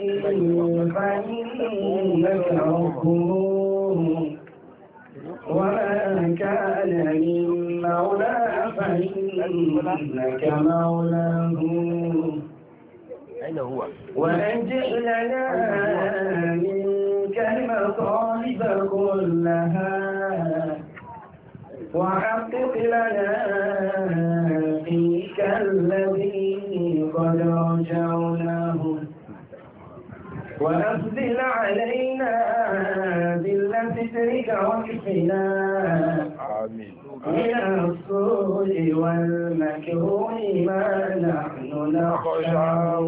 فإنك ربه وما كان من مولى فإنك مولاه أين هو؟ وأنجح لنا منك المطالب كلها وحقق لنا فيك الذي قد رجعناه وأفضل علينا ذل سترك وكفنا من السوء والمكروه ما نحن نخشاه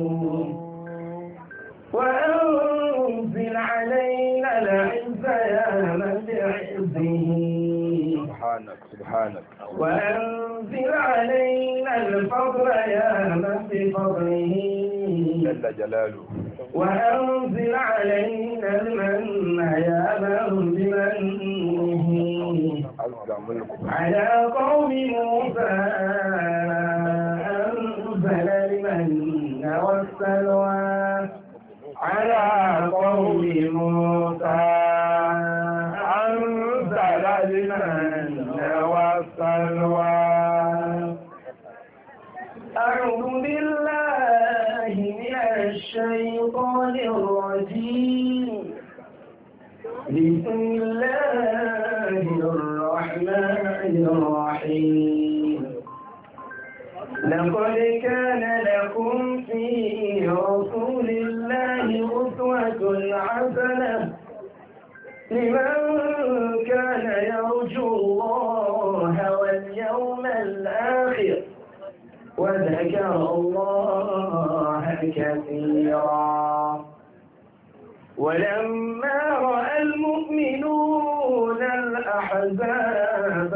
وأنزل علينا العز يا من بعزه سبحانك وأنزل علينا الفضل يا من بفضله جل جلاله وأنزل علينا المن يا من بمنه على قوم موسى أنزل المن والسلوى على قوم موسى أنزل المن والسلوى أعوذ بالله من الشيطان الرجيم بسم الله الرحمن الرحيم لقد كان لكم في رسول الله أسوة حسنة لمن كان يرجو الله واليوم الآخر وذكر الله كثيرا ولما رأى المؤمنون الأحزاب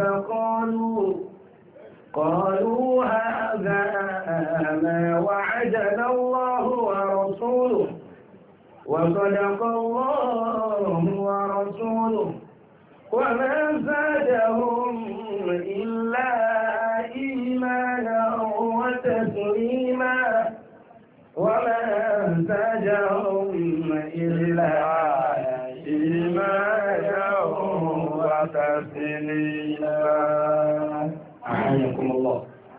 قالوا هذا ما وعدنا الله ورسوله وصدق الله ورسوله وما زادهم إلا إيمانا وتسليما وما زادهم إلا إيمانا وتسليما أحياكم الله.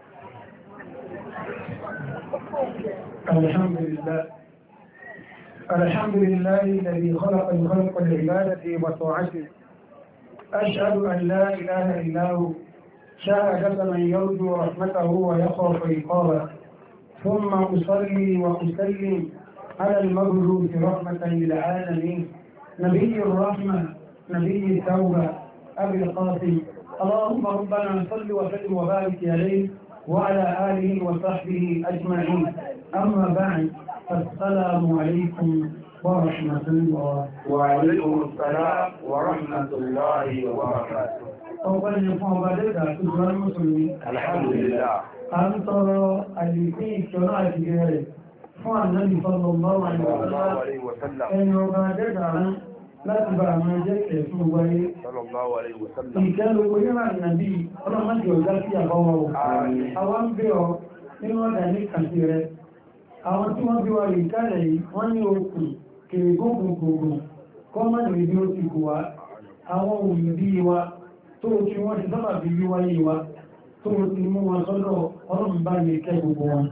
الحمد لله الذي خلق الخلق لعبادته وطاعته أشهد أن لا إله إلا هو شهادة من يرجو رحمته ويخاف عقابه ثم أصلي وأسلم على المبعوث رحمة للعالمين نبي الرحمة نبي التوبة أبي القاسم اللهم ربنا صل وسلم وبارك عليه وعلى آله وصحبه أجمعين أما بعد السلام عليكم ورحمة الله. وعليكم السلام ورحمة الله وبركاته. أولا يفهم بعدك تسوى المسلمين الحمد لله. أن ترى الذين كنا تجاري فعل النبي صلى الله عليه وسلم أن يبادك لا تبع ما جاء يسوع صلى الله عليه وسلم. إن كانوا يقولون النبي الله ما جاء فيها قومه. أوان بيو إنه ذلك كثير. àwọn tí wọ́n bí wà rí kálẹ̀ yìí wọ́n ní okùn kèrè gógùn kọ́mọ̀nì ìbí ó ti kò wá àwọn òyìnbí wa tó kí wọ́n ti sábà bí yíwá yìí wa tó ti mú wọn sọ́dọ̀ ọlọ́run bá lè kẹ́ gbogbo wọn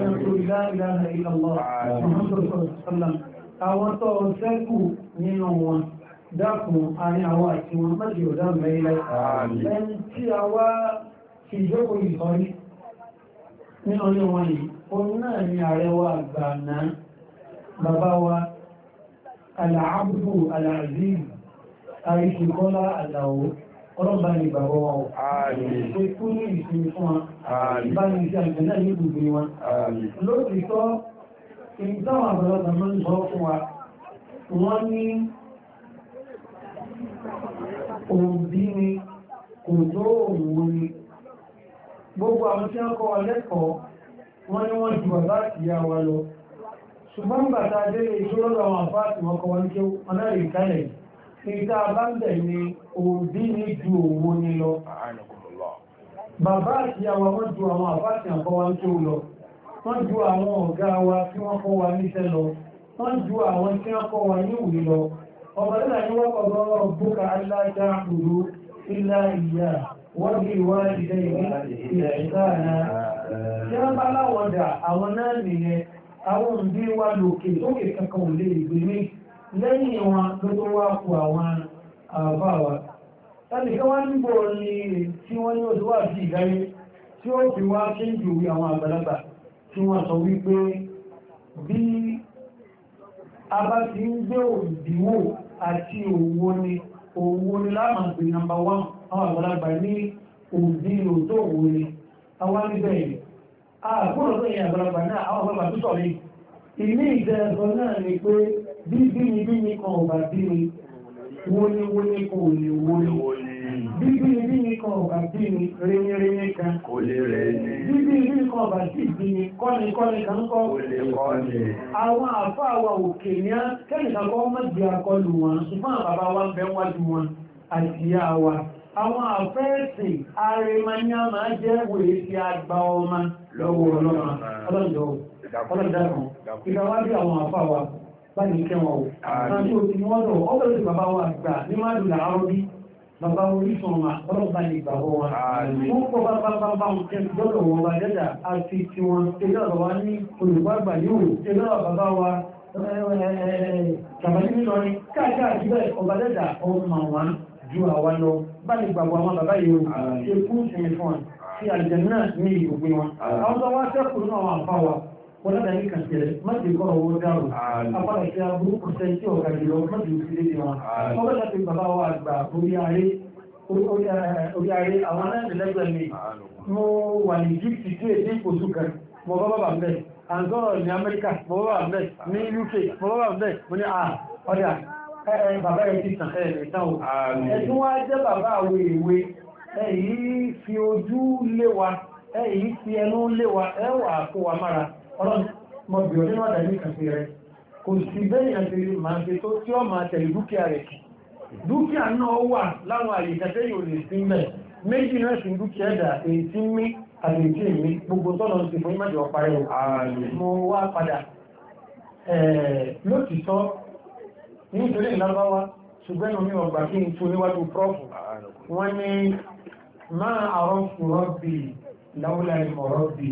àwọn tó sẹ́kù nínú wọn dákùn àrin àwọn àti wọn mẹ́jì ọ̀dá mẹ́ilẹ̀ ẹni tí a wá fi ìjókòó ìsọ̀rí nínú ilé wọn yìí òun náà ni ààrẹ wa àgbà náà bàbá wa Al-Abdu Al-Aziz àríṣìkọ́lá àdàwó ọlọ́bàá ni bàbá wa ọ̀ ṣe kú ní ìsinmi fún wọn bá ní iṣẹ́ àgbẹ̀ náà ní gbogbo wọn lóòtítọ́ ìdáwọn àbúrọ̀dà mọ́ ń sọ fún wa wọ́n ní òbí ni kò tó òun ni gbogbo àwọn tí wọ́n kọ́ wa lẹ́kọ̀ọ́ wọ́n ní wọ́n jù bàbá àti ìyá wa lọ ṣùgbọ́n bàtà délé ìṣòro àwọn àfáàtì wọn kọ́ wọn kí wọ́n náà rí kálẹ̀ ìta bá ń bẹ̀ ni òbí ní ju òwò ni lọ bàbá àti ìyá wa wọ́n ju àwọn àfáàtì àkọ́ wọn kí ó lọ wọ́n ju àwọn ọ̀gá wa tí wọ́n kọ́ wa níṣẹ́ lọ wọ́n ju àwọn tí wọ́n kọ́ wọn ní ìwé lọ ọba nígbà tí wọ́n kọ̀ọ̀rọ̀ ọ̀bùkà aláta àkùrú ilá ìyá wọ́n bí wá ilé ìdáná tí wọ́n bá láwọn dà àwọn náà nìyẹn àwọn òbí wa lòkè lókè kankan ò lè gbé ní lẹ́yìn wọn ló tó wá kú àwọn àbá wa láti kí wọ́n níbo ni tí wọ́n ní oṣù wà sí ìdáyé tí ó fi wá kí ń jù àwọn àgbàlagbà tí wọ́n sọ wípé bí a bá ti ń gbé òdìwò àti òwò ni láàmà pé nàmbà 1 àwọn àgbàlagbà ní òdìwò tó òwò ni àwọn níbẹ̀ yìí àgbọ́nà tó yẹ àgbàlagbà náà àwọn àgbàlagbà tó sọ̀rọ̀ ilé ìjẹ́ẹ̀sọ náà ni pé bí ni kan ọ̀bà bí ni wóní kan ò lè wóní bí ni kan ọ̀bà bí ni rẹ́yẹrẹ́yẹ kan kò lè rẹ̀ bí ni kan ọ̀bà sí bí ni kọ́ni kan kọ́ kò lè kọ́ni àwọn àfáà wa òkè ní á kẹ́nìkan kọ́ mọ́jì akọlù wọn ṣùgbọ́n bàbá wa ń bẹ wájú wọn àti ìyá wa àwọn àfẹ́ẹ̀sì arẹmanyá máa jẹ́ wèé tí a gba ọmọ lọ́wọ́ ọlọ́dọ̀ ìgbàwádìí àwọn àfáà wa bá ní kẹwọn ò àti òtí wọ́n lọ ọgbẹ̀rẹ̀ bàbá wa gbà ní máa dùn àárọ́bí bàbá orísun ọmọ ọlọ́pàá ní ìgbàgbọ́ wọn wọ́n kọ́ bá wọn kẹ́ gbọ́dọ̀ wọn bá dẹ́dà àti tí wọn tẹ́lẹ̀ bàbá ní olùgbà àgbà yóò tẹ́lẹ̀ bàbá wa tàbí nílọrin káàkiri bẹ́ẹ̀ ọba dẹ́dà ọmọ wọn ju àwa lọ bá ní gbàgbọ́ àwọn bàbá yìí ó ṣe kún ìsinmi fún wọn sí àlùjànnà náà ní ìgbògbé wọn àwọn tó wá sẹ́kùn náà wọn àfá wa wọ́n láti ní kàṣẹ̀rẹ̀ májì kọ́ owó dárò apára ìṣẹ́ aburúkú sẹ́ńtì ọ̀gá jùlọ májì òfin lé wọn wọ́n bá láti bàbá wa àgbà orí aré àwọn aláìlẹ́gbẹ̀ẹ́ mi mo wà ní Egypt tí èdè ìkòsù kan mo bá bàbá mbẹ́ àǹgọ́rọ̀ ní Amẹ́ríkà mo bá bàbá mbẹ́ ní UK mo bá bàbá mbẹ́ mo ní ọ̀dà bàbá ẹ̀ ti tàn ìtàn ò ẹ̀tún wá jẹ́ bàbá àwọ̀ èwe èyí fi ojú lé wa èyí fi ẹnu lé wa ẹwà kó wa mára ọlọ́mọbìnrin nínú àdáyé kàfí rẹ̀ kò sí bẹ́yìn àti máa ṣe tó tí ó máa tẹ̀lé dúkìá rẹ̀ dúkìá náà wà láwọn àyíkàtẹ́ yóò lè sí mẹ́ méjì náà sí dúkìá ẹ̀dà èyí tí mí àti èyí tí èmi gbogbo tọ́nà ti fún ìmájọ parẹ́ mo wá padà lótìtọ́ nítorí ìlábáwá ṣùgbọ́n omi ọgbà kí n tún níwájú prọ́fù wọ́n ní máa àrọ́ fúrọ́bì láúlà ìmọ̀rọ́bì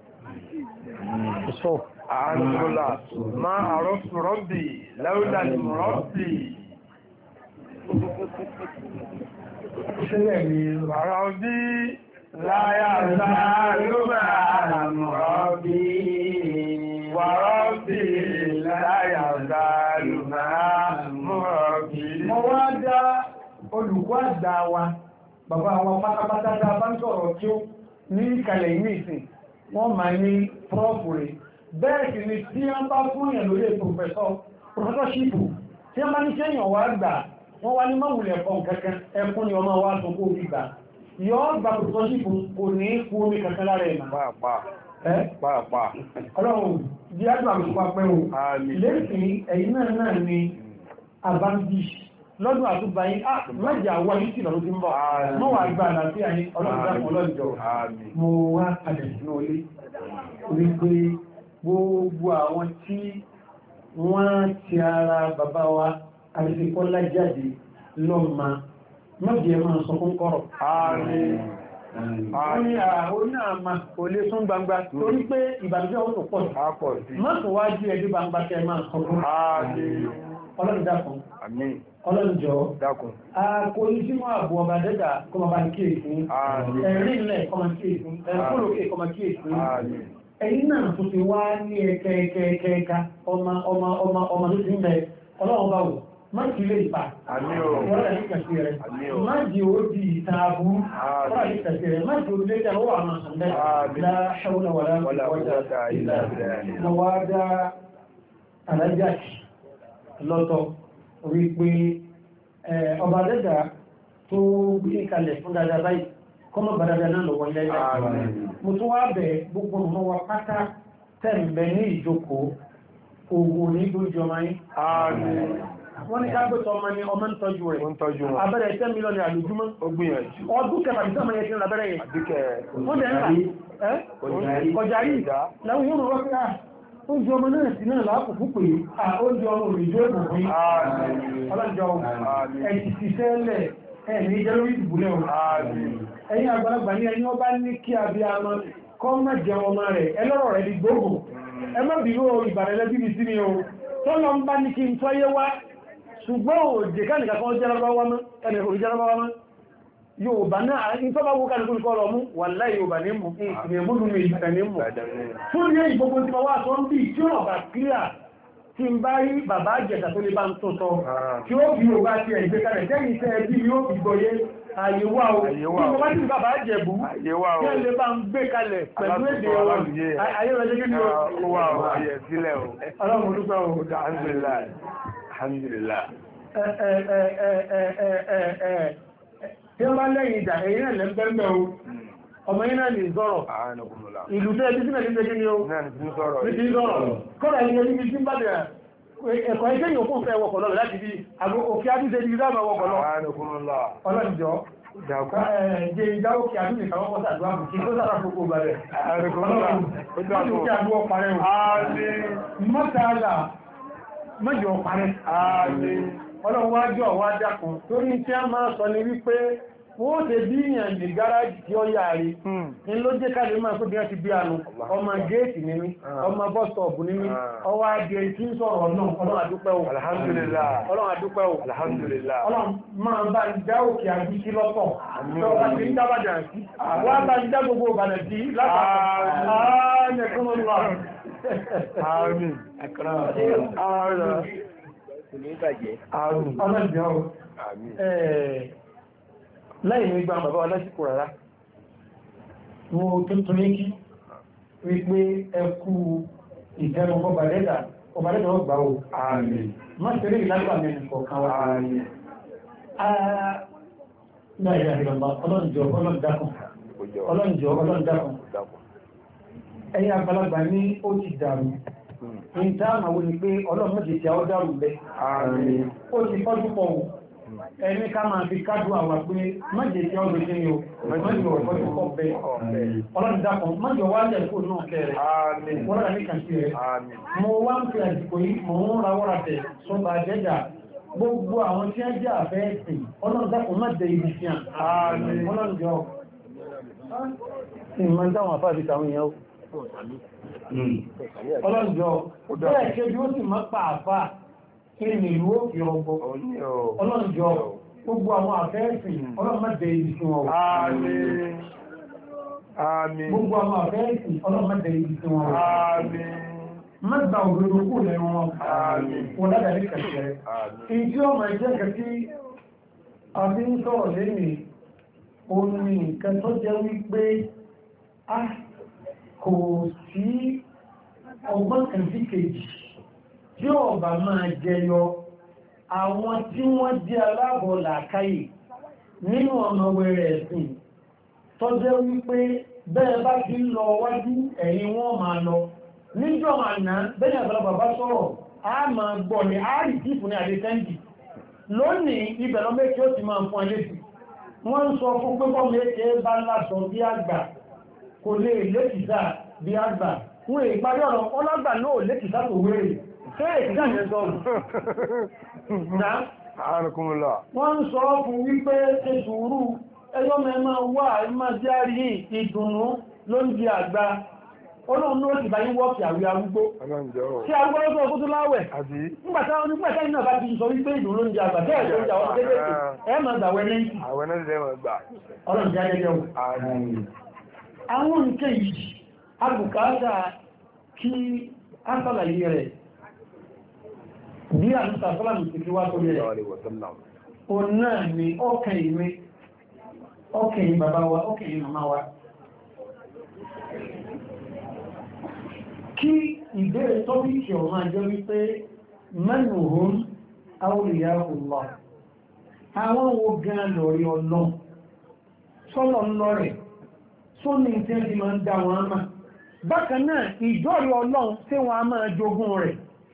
àánúlá máa àrọ́ fúrọ́bì láúlà ìmọ̀rọ́bì ṣẹlẹ̀ ní rọ̀bí láyà sáàlúmà àmọ̀rọ́bì wàrọ́bì láyà sáàlúmà àmọ̀rọ́bì. Mo wá dá olùkọ́ àgbà wa, bàbá wa pátápátá dá bá ń sọ̀rọ̀ tí ó ní ìkàlẹ̀ ìní ìsìn, wọ́n máa ní prọ́fù rẹ̀. Bẹ́ẹ̀ sì ni tí wọ́n bá fún èèyàn lórí pòfẹ́sọ́ṣìpù, tí wọ́n bá ní kéèyàn wá gbà, wọ́n wá ní mọ́wùlẹ̀ kan kankan, ẹkún ni ọmọ wa tó kó gbígbà. Yọ́ gbà pòfẹ́sọ́ṣìpù kò ní kú omi kankan lára ẹ̀mà. Pàápàá. Ọlọ́run, bí á gbà mú papẹ́ o. Lẹ́sìn ẹ̀yìn náà ni àbámbí lọ́dún àtúbáyé mẹ́jà wà ní sí lọ́dún tí ń bọ̀ mọ́ wà gbà láti àyí ọlọ́dún ọlọ́jọ́ mo wá padà sínú olé wípé gbogbo àwọn tí wọ́n ti ara bàbá wa àrífikọ́lá jáde lọ́mà mọ́jẹ̀ máa sọ fún kọ́rọ̀ wọ́n ní àwọn náà ma kò lè sún gbangba torí pé ìbànújẹ́ ó tó pọ̀ mọ́sùn wájú ẹbí gbangba kẹ máa sọ fún ọlọ́run dákun ọlọ́run jọ dákun kò ní sínú ààbò ọba dẹ́dà kọmọ bá ní kíyèsí ẹ̀rí ilẹ̀ kọmọ kíyèsí ẹ̀kúròkè kọmọ kíyèsí ẹ̀yìn náà tó ti wá ní ẹ̀kẹ́ẹ̀kẹ́ẹ̀ká ọmọ tó ti ń bẹ ọlọ́run bá wò má kí lè pa ọ̀rọ̀ ní kàṣí rẹ̀ má jí ó di ìtààbù ọ̀rọ̀ ní kàṣí rẹ̀ má jí ó lé tẹ́lọ́wọ́ àmà sàndẹ́ láṣẹ́wọ́n wà lọ́tọ̀ orí pé ọba dẹ́dà tó gbé kalẹ̀ fún dáadáa báyìí kọ́mọ̀ bá dáadáa náà lọ́wọ́ ilẹ̀ mo tún wá bẹ̀ gbogbo ọmọ wa pátá tẹ̀m̀bẹ̀ ní ìjókòó ogun ní gbójú ọmọ yìí wọ́n ní káàkiri ọmọ ni ọmọ ń tọ́jú rẹ̀ abẹ́rẹ̀ 10 mílíọ̀nù àlójúmọ́ ọdún kẹfà bí sọ́mọ yẹn ti ń labẹ́rẹ̀ yẹn wọ́n dẹ̀ ń rà kọjá yìí láwọn yóò rọ́ oúnjẹ ọmọ náà sí náà láàpù púpọ̀ yìí oúnjẹ ọmọ òrìjọ́ ìbùkún ọlọ́jọ́ ẹ̀kì sí sẹ́lẹ̀ ẹ̀ní jẹ́ lórí ìbúlẹ̀ ẹ̀yìn àgbàlagbà ní ẹni ọba ní kí abiyamọ kọ́ má jẹ ọmọ rẹ̀ ẹlọ́rọ̀ rẹ̀ di gbogbo ẹ má bí ó ìbàrẹ̀lẹ́ bíbí sí ni o tọ́lọ ń bá ní kí n tọ́yé wá ṣùgbọ́n òjè káàkiri kan jẹ́rọ̀bá mọ́ Yorùbá náà ní tọ́bá wó kàrí kúrò kọ́rọ̀ mú wà láì Yorùbá ní mú ìrìnmúlù mi ìgbà ní mú fún ní ìgbogbo tí ma wá sọ ń bí tí ó bá kílà tí ń bá rí bàbá àjẹta tó lè bá ń tó sọ tí ó fi Yorùbá ti ẹ̀gbẹ́ kalẹ̀ jẹ́ ìṣẹ́ ẹbí ni ó fi gbọ́yé àyèwà o tí mo bá ti bàbá àjẹ̀bú tí ó lè bá ń gbé kalẹ̀ pẹ̀lú èdè wọn ayé rẹ̀ jẹ́ kí ni tí ó bá lẹ́yìn ìjà èyí náà lẹ́gbẹ̀ẹ́ o ọmọ yìí náà ní ìzọ́rọ̀ ìlú tẹ́ ẹbí sínà nígbẹ́ gíní o ní ti ìzọ́rọ̀ kọ́nà ilé níbi tí ń bá dẹ̀ ẹ̀kọ́ iṣẹ́ yóò fún fẹ́ wọkọ̀ lọ láti bí òkè adúṣe ibi dáàmà wọkọ̀ lọ ọlọ́njọ́ jẹ́ ìdá òkè adúṣe kàwọn kọ́sà àdúrà kí tó sára gbogbo balẹ̀ ọlọ́run wájú ọ̀wá dákun torí tí a máa sọ ní wípé wọ́n tẹ bí ìyàn lè gáràjì tí ó yàrí ní ló jẹ́ káàlẹ̀ máa kó bí wọ́n ti bí ànú ọmọ géètì ní mí ọmọ bọ́stọ̀ọ̀bù ní mí ọwá adìẹ tí ń sọ̀rọ̀ náà ọlọ́run àdúpẹ́ o alhamdulillah ọlọ́run àdúpẹ́ o alhamdulillah ọlọ́run máa bá ń dá òkè àbíkí lọ́pọ̀ tọ́ka tí ń dábàdà sí wọ́n bá ń dá gbogbo ìbàdàn sí látàkùn láì ní gbá bàbá alásìkò rárá mo tuntun ní kí wípé ẹkù ìtẹ́rùn ọbàdẹ́dà ọgbà o má tẹ́lẹ̀ ìlàgbà mẹ́rin kọ̀ọ̀kan wá láìrí àríwá ọlọ́njọ́ ẹ̀yà àgbàlagbà ní ó ti dàrú ní táàmà wo ni pé ọlọ́mọdé tí a ó dárù bẹ́ ó ti fọ́jú pọ̀ ẹni ká máa fi kájú àwà pé mọ́jẹ̀ tí a ó lè ṣe ni o mọ́jẹ̀ ọ̀fọ́jú pọ̀ bẹ́ ọlọ́dàkùn mọ́jẹ̀ wá jẹ́ kó náà kẹrẹ wọ́n rà ní kàntí rẹ̀ mo wá ń fi àsìkò yìí mo ń ra wọ́ra tẹ̀ sọba jẹ́jà gbogbo àwọn tí a jẹ́ àfẹ́ ẹ̀sìn ọlọ́dàkùn mọ́jẹ̀ ibi fi hàn ọlọ́dàjọ́ ìmọ̀ dáwọn àfáàbí tàwọn èèyàn ọlọ́njọ́ bẹ́ẹ̀ ṣe bí ó sì mọ́ pàápàá kí ni ìlú ó fi ọgbọ́ ọlọ́njọ́ gbogbo àwọn àfẹ́ẹ̀sìn ọlọ́mọdé ibi tí wọ́n gbogbo àwọn àfẹ́ẹ̀sìn ọlọ́mọdé ibi tí wọ́n mọ́gbà òdòdó kú lẹ́nu wọn wọ́n dáadáa ní kẹsẹ̀ èyí tí ó máa jẹ́ kẹsí àbí ń sọ̀rọ̀ lẹ́nìí òun ni nǹkan tó jẹ́ wípé kò sí ọgbọ́n kan sí kejì tí ọba máa jẹyọ àwọn tí wọ́n jẹ́ aláàbọ̀ làákàyè nínú ọ̀nà wẹ̀rẹ̀ ẹ̀sìn tó jẹ́ wípé bẹ́ẹ̀ bá ti lọ wájú ẹ̀yìn wọn máa lọ níjọ́ àná bẹ́ẹ̀ àgbàlagbà bá sọ̀rọ̀ a máa gbọ́ ní àárí tíìpù ní àdékẹ́ndì lónìí ibẹ̀lọ méjì ó ti máa fún ẹlẹ́sì wọ́n ń sọ fún pé bọ́ méjì bá lásọ bí àgbà kò lè lékìsá bí àgbà fún ìparí ọ̀rọ̀ ọlọ́gbà náà lékìsá tó wéèrè ṣé èkìsá yẹn sọ wọ́n ń sọ fún wípé ṣe sùúrù ẹyọ́ mẹ́mọ́ wà má járí ìdùnnú ló ń di àgbà ọlọ́run ló ti bá yí wọ́pì àwí arúgbó tí arúgbó lọ́sọ́ ọkú tó láwẹ̀ nígbàtá iná bá ti sọ wípé ìdùnnú ló ń di àgbà tẹ́ẹ̀ tó ń jà wọ́n kéèkéé ẹ máa gbà wẹ́lẹ́ǹtì ọlọ́run jẹ́ ajẹ́jẹ́ àwọn nǹkan yìí agbùkátà kí á sàlàyé rẹ̀ bí àmúta sọ́làmù ti fi wá tó rẹ̀ o náà ni ọkẹ̀yìn bàbá wa ọkẹ̀yìn màmá wa kí ìbéèrè tọ́bíkì ọ̀má jẹ́ wípé mẹ́nuhun awliya Allah àwọn wo gan lórí ọlọ́run sọ́lọ̀ lọ́rẹ̀ tó ní ìtẹ́ ti máa ń dá wọn ámà bákan náà ìjọ́rí ọlọ́run tí wọ́n á máa jogún rẹ̀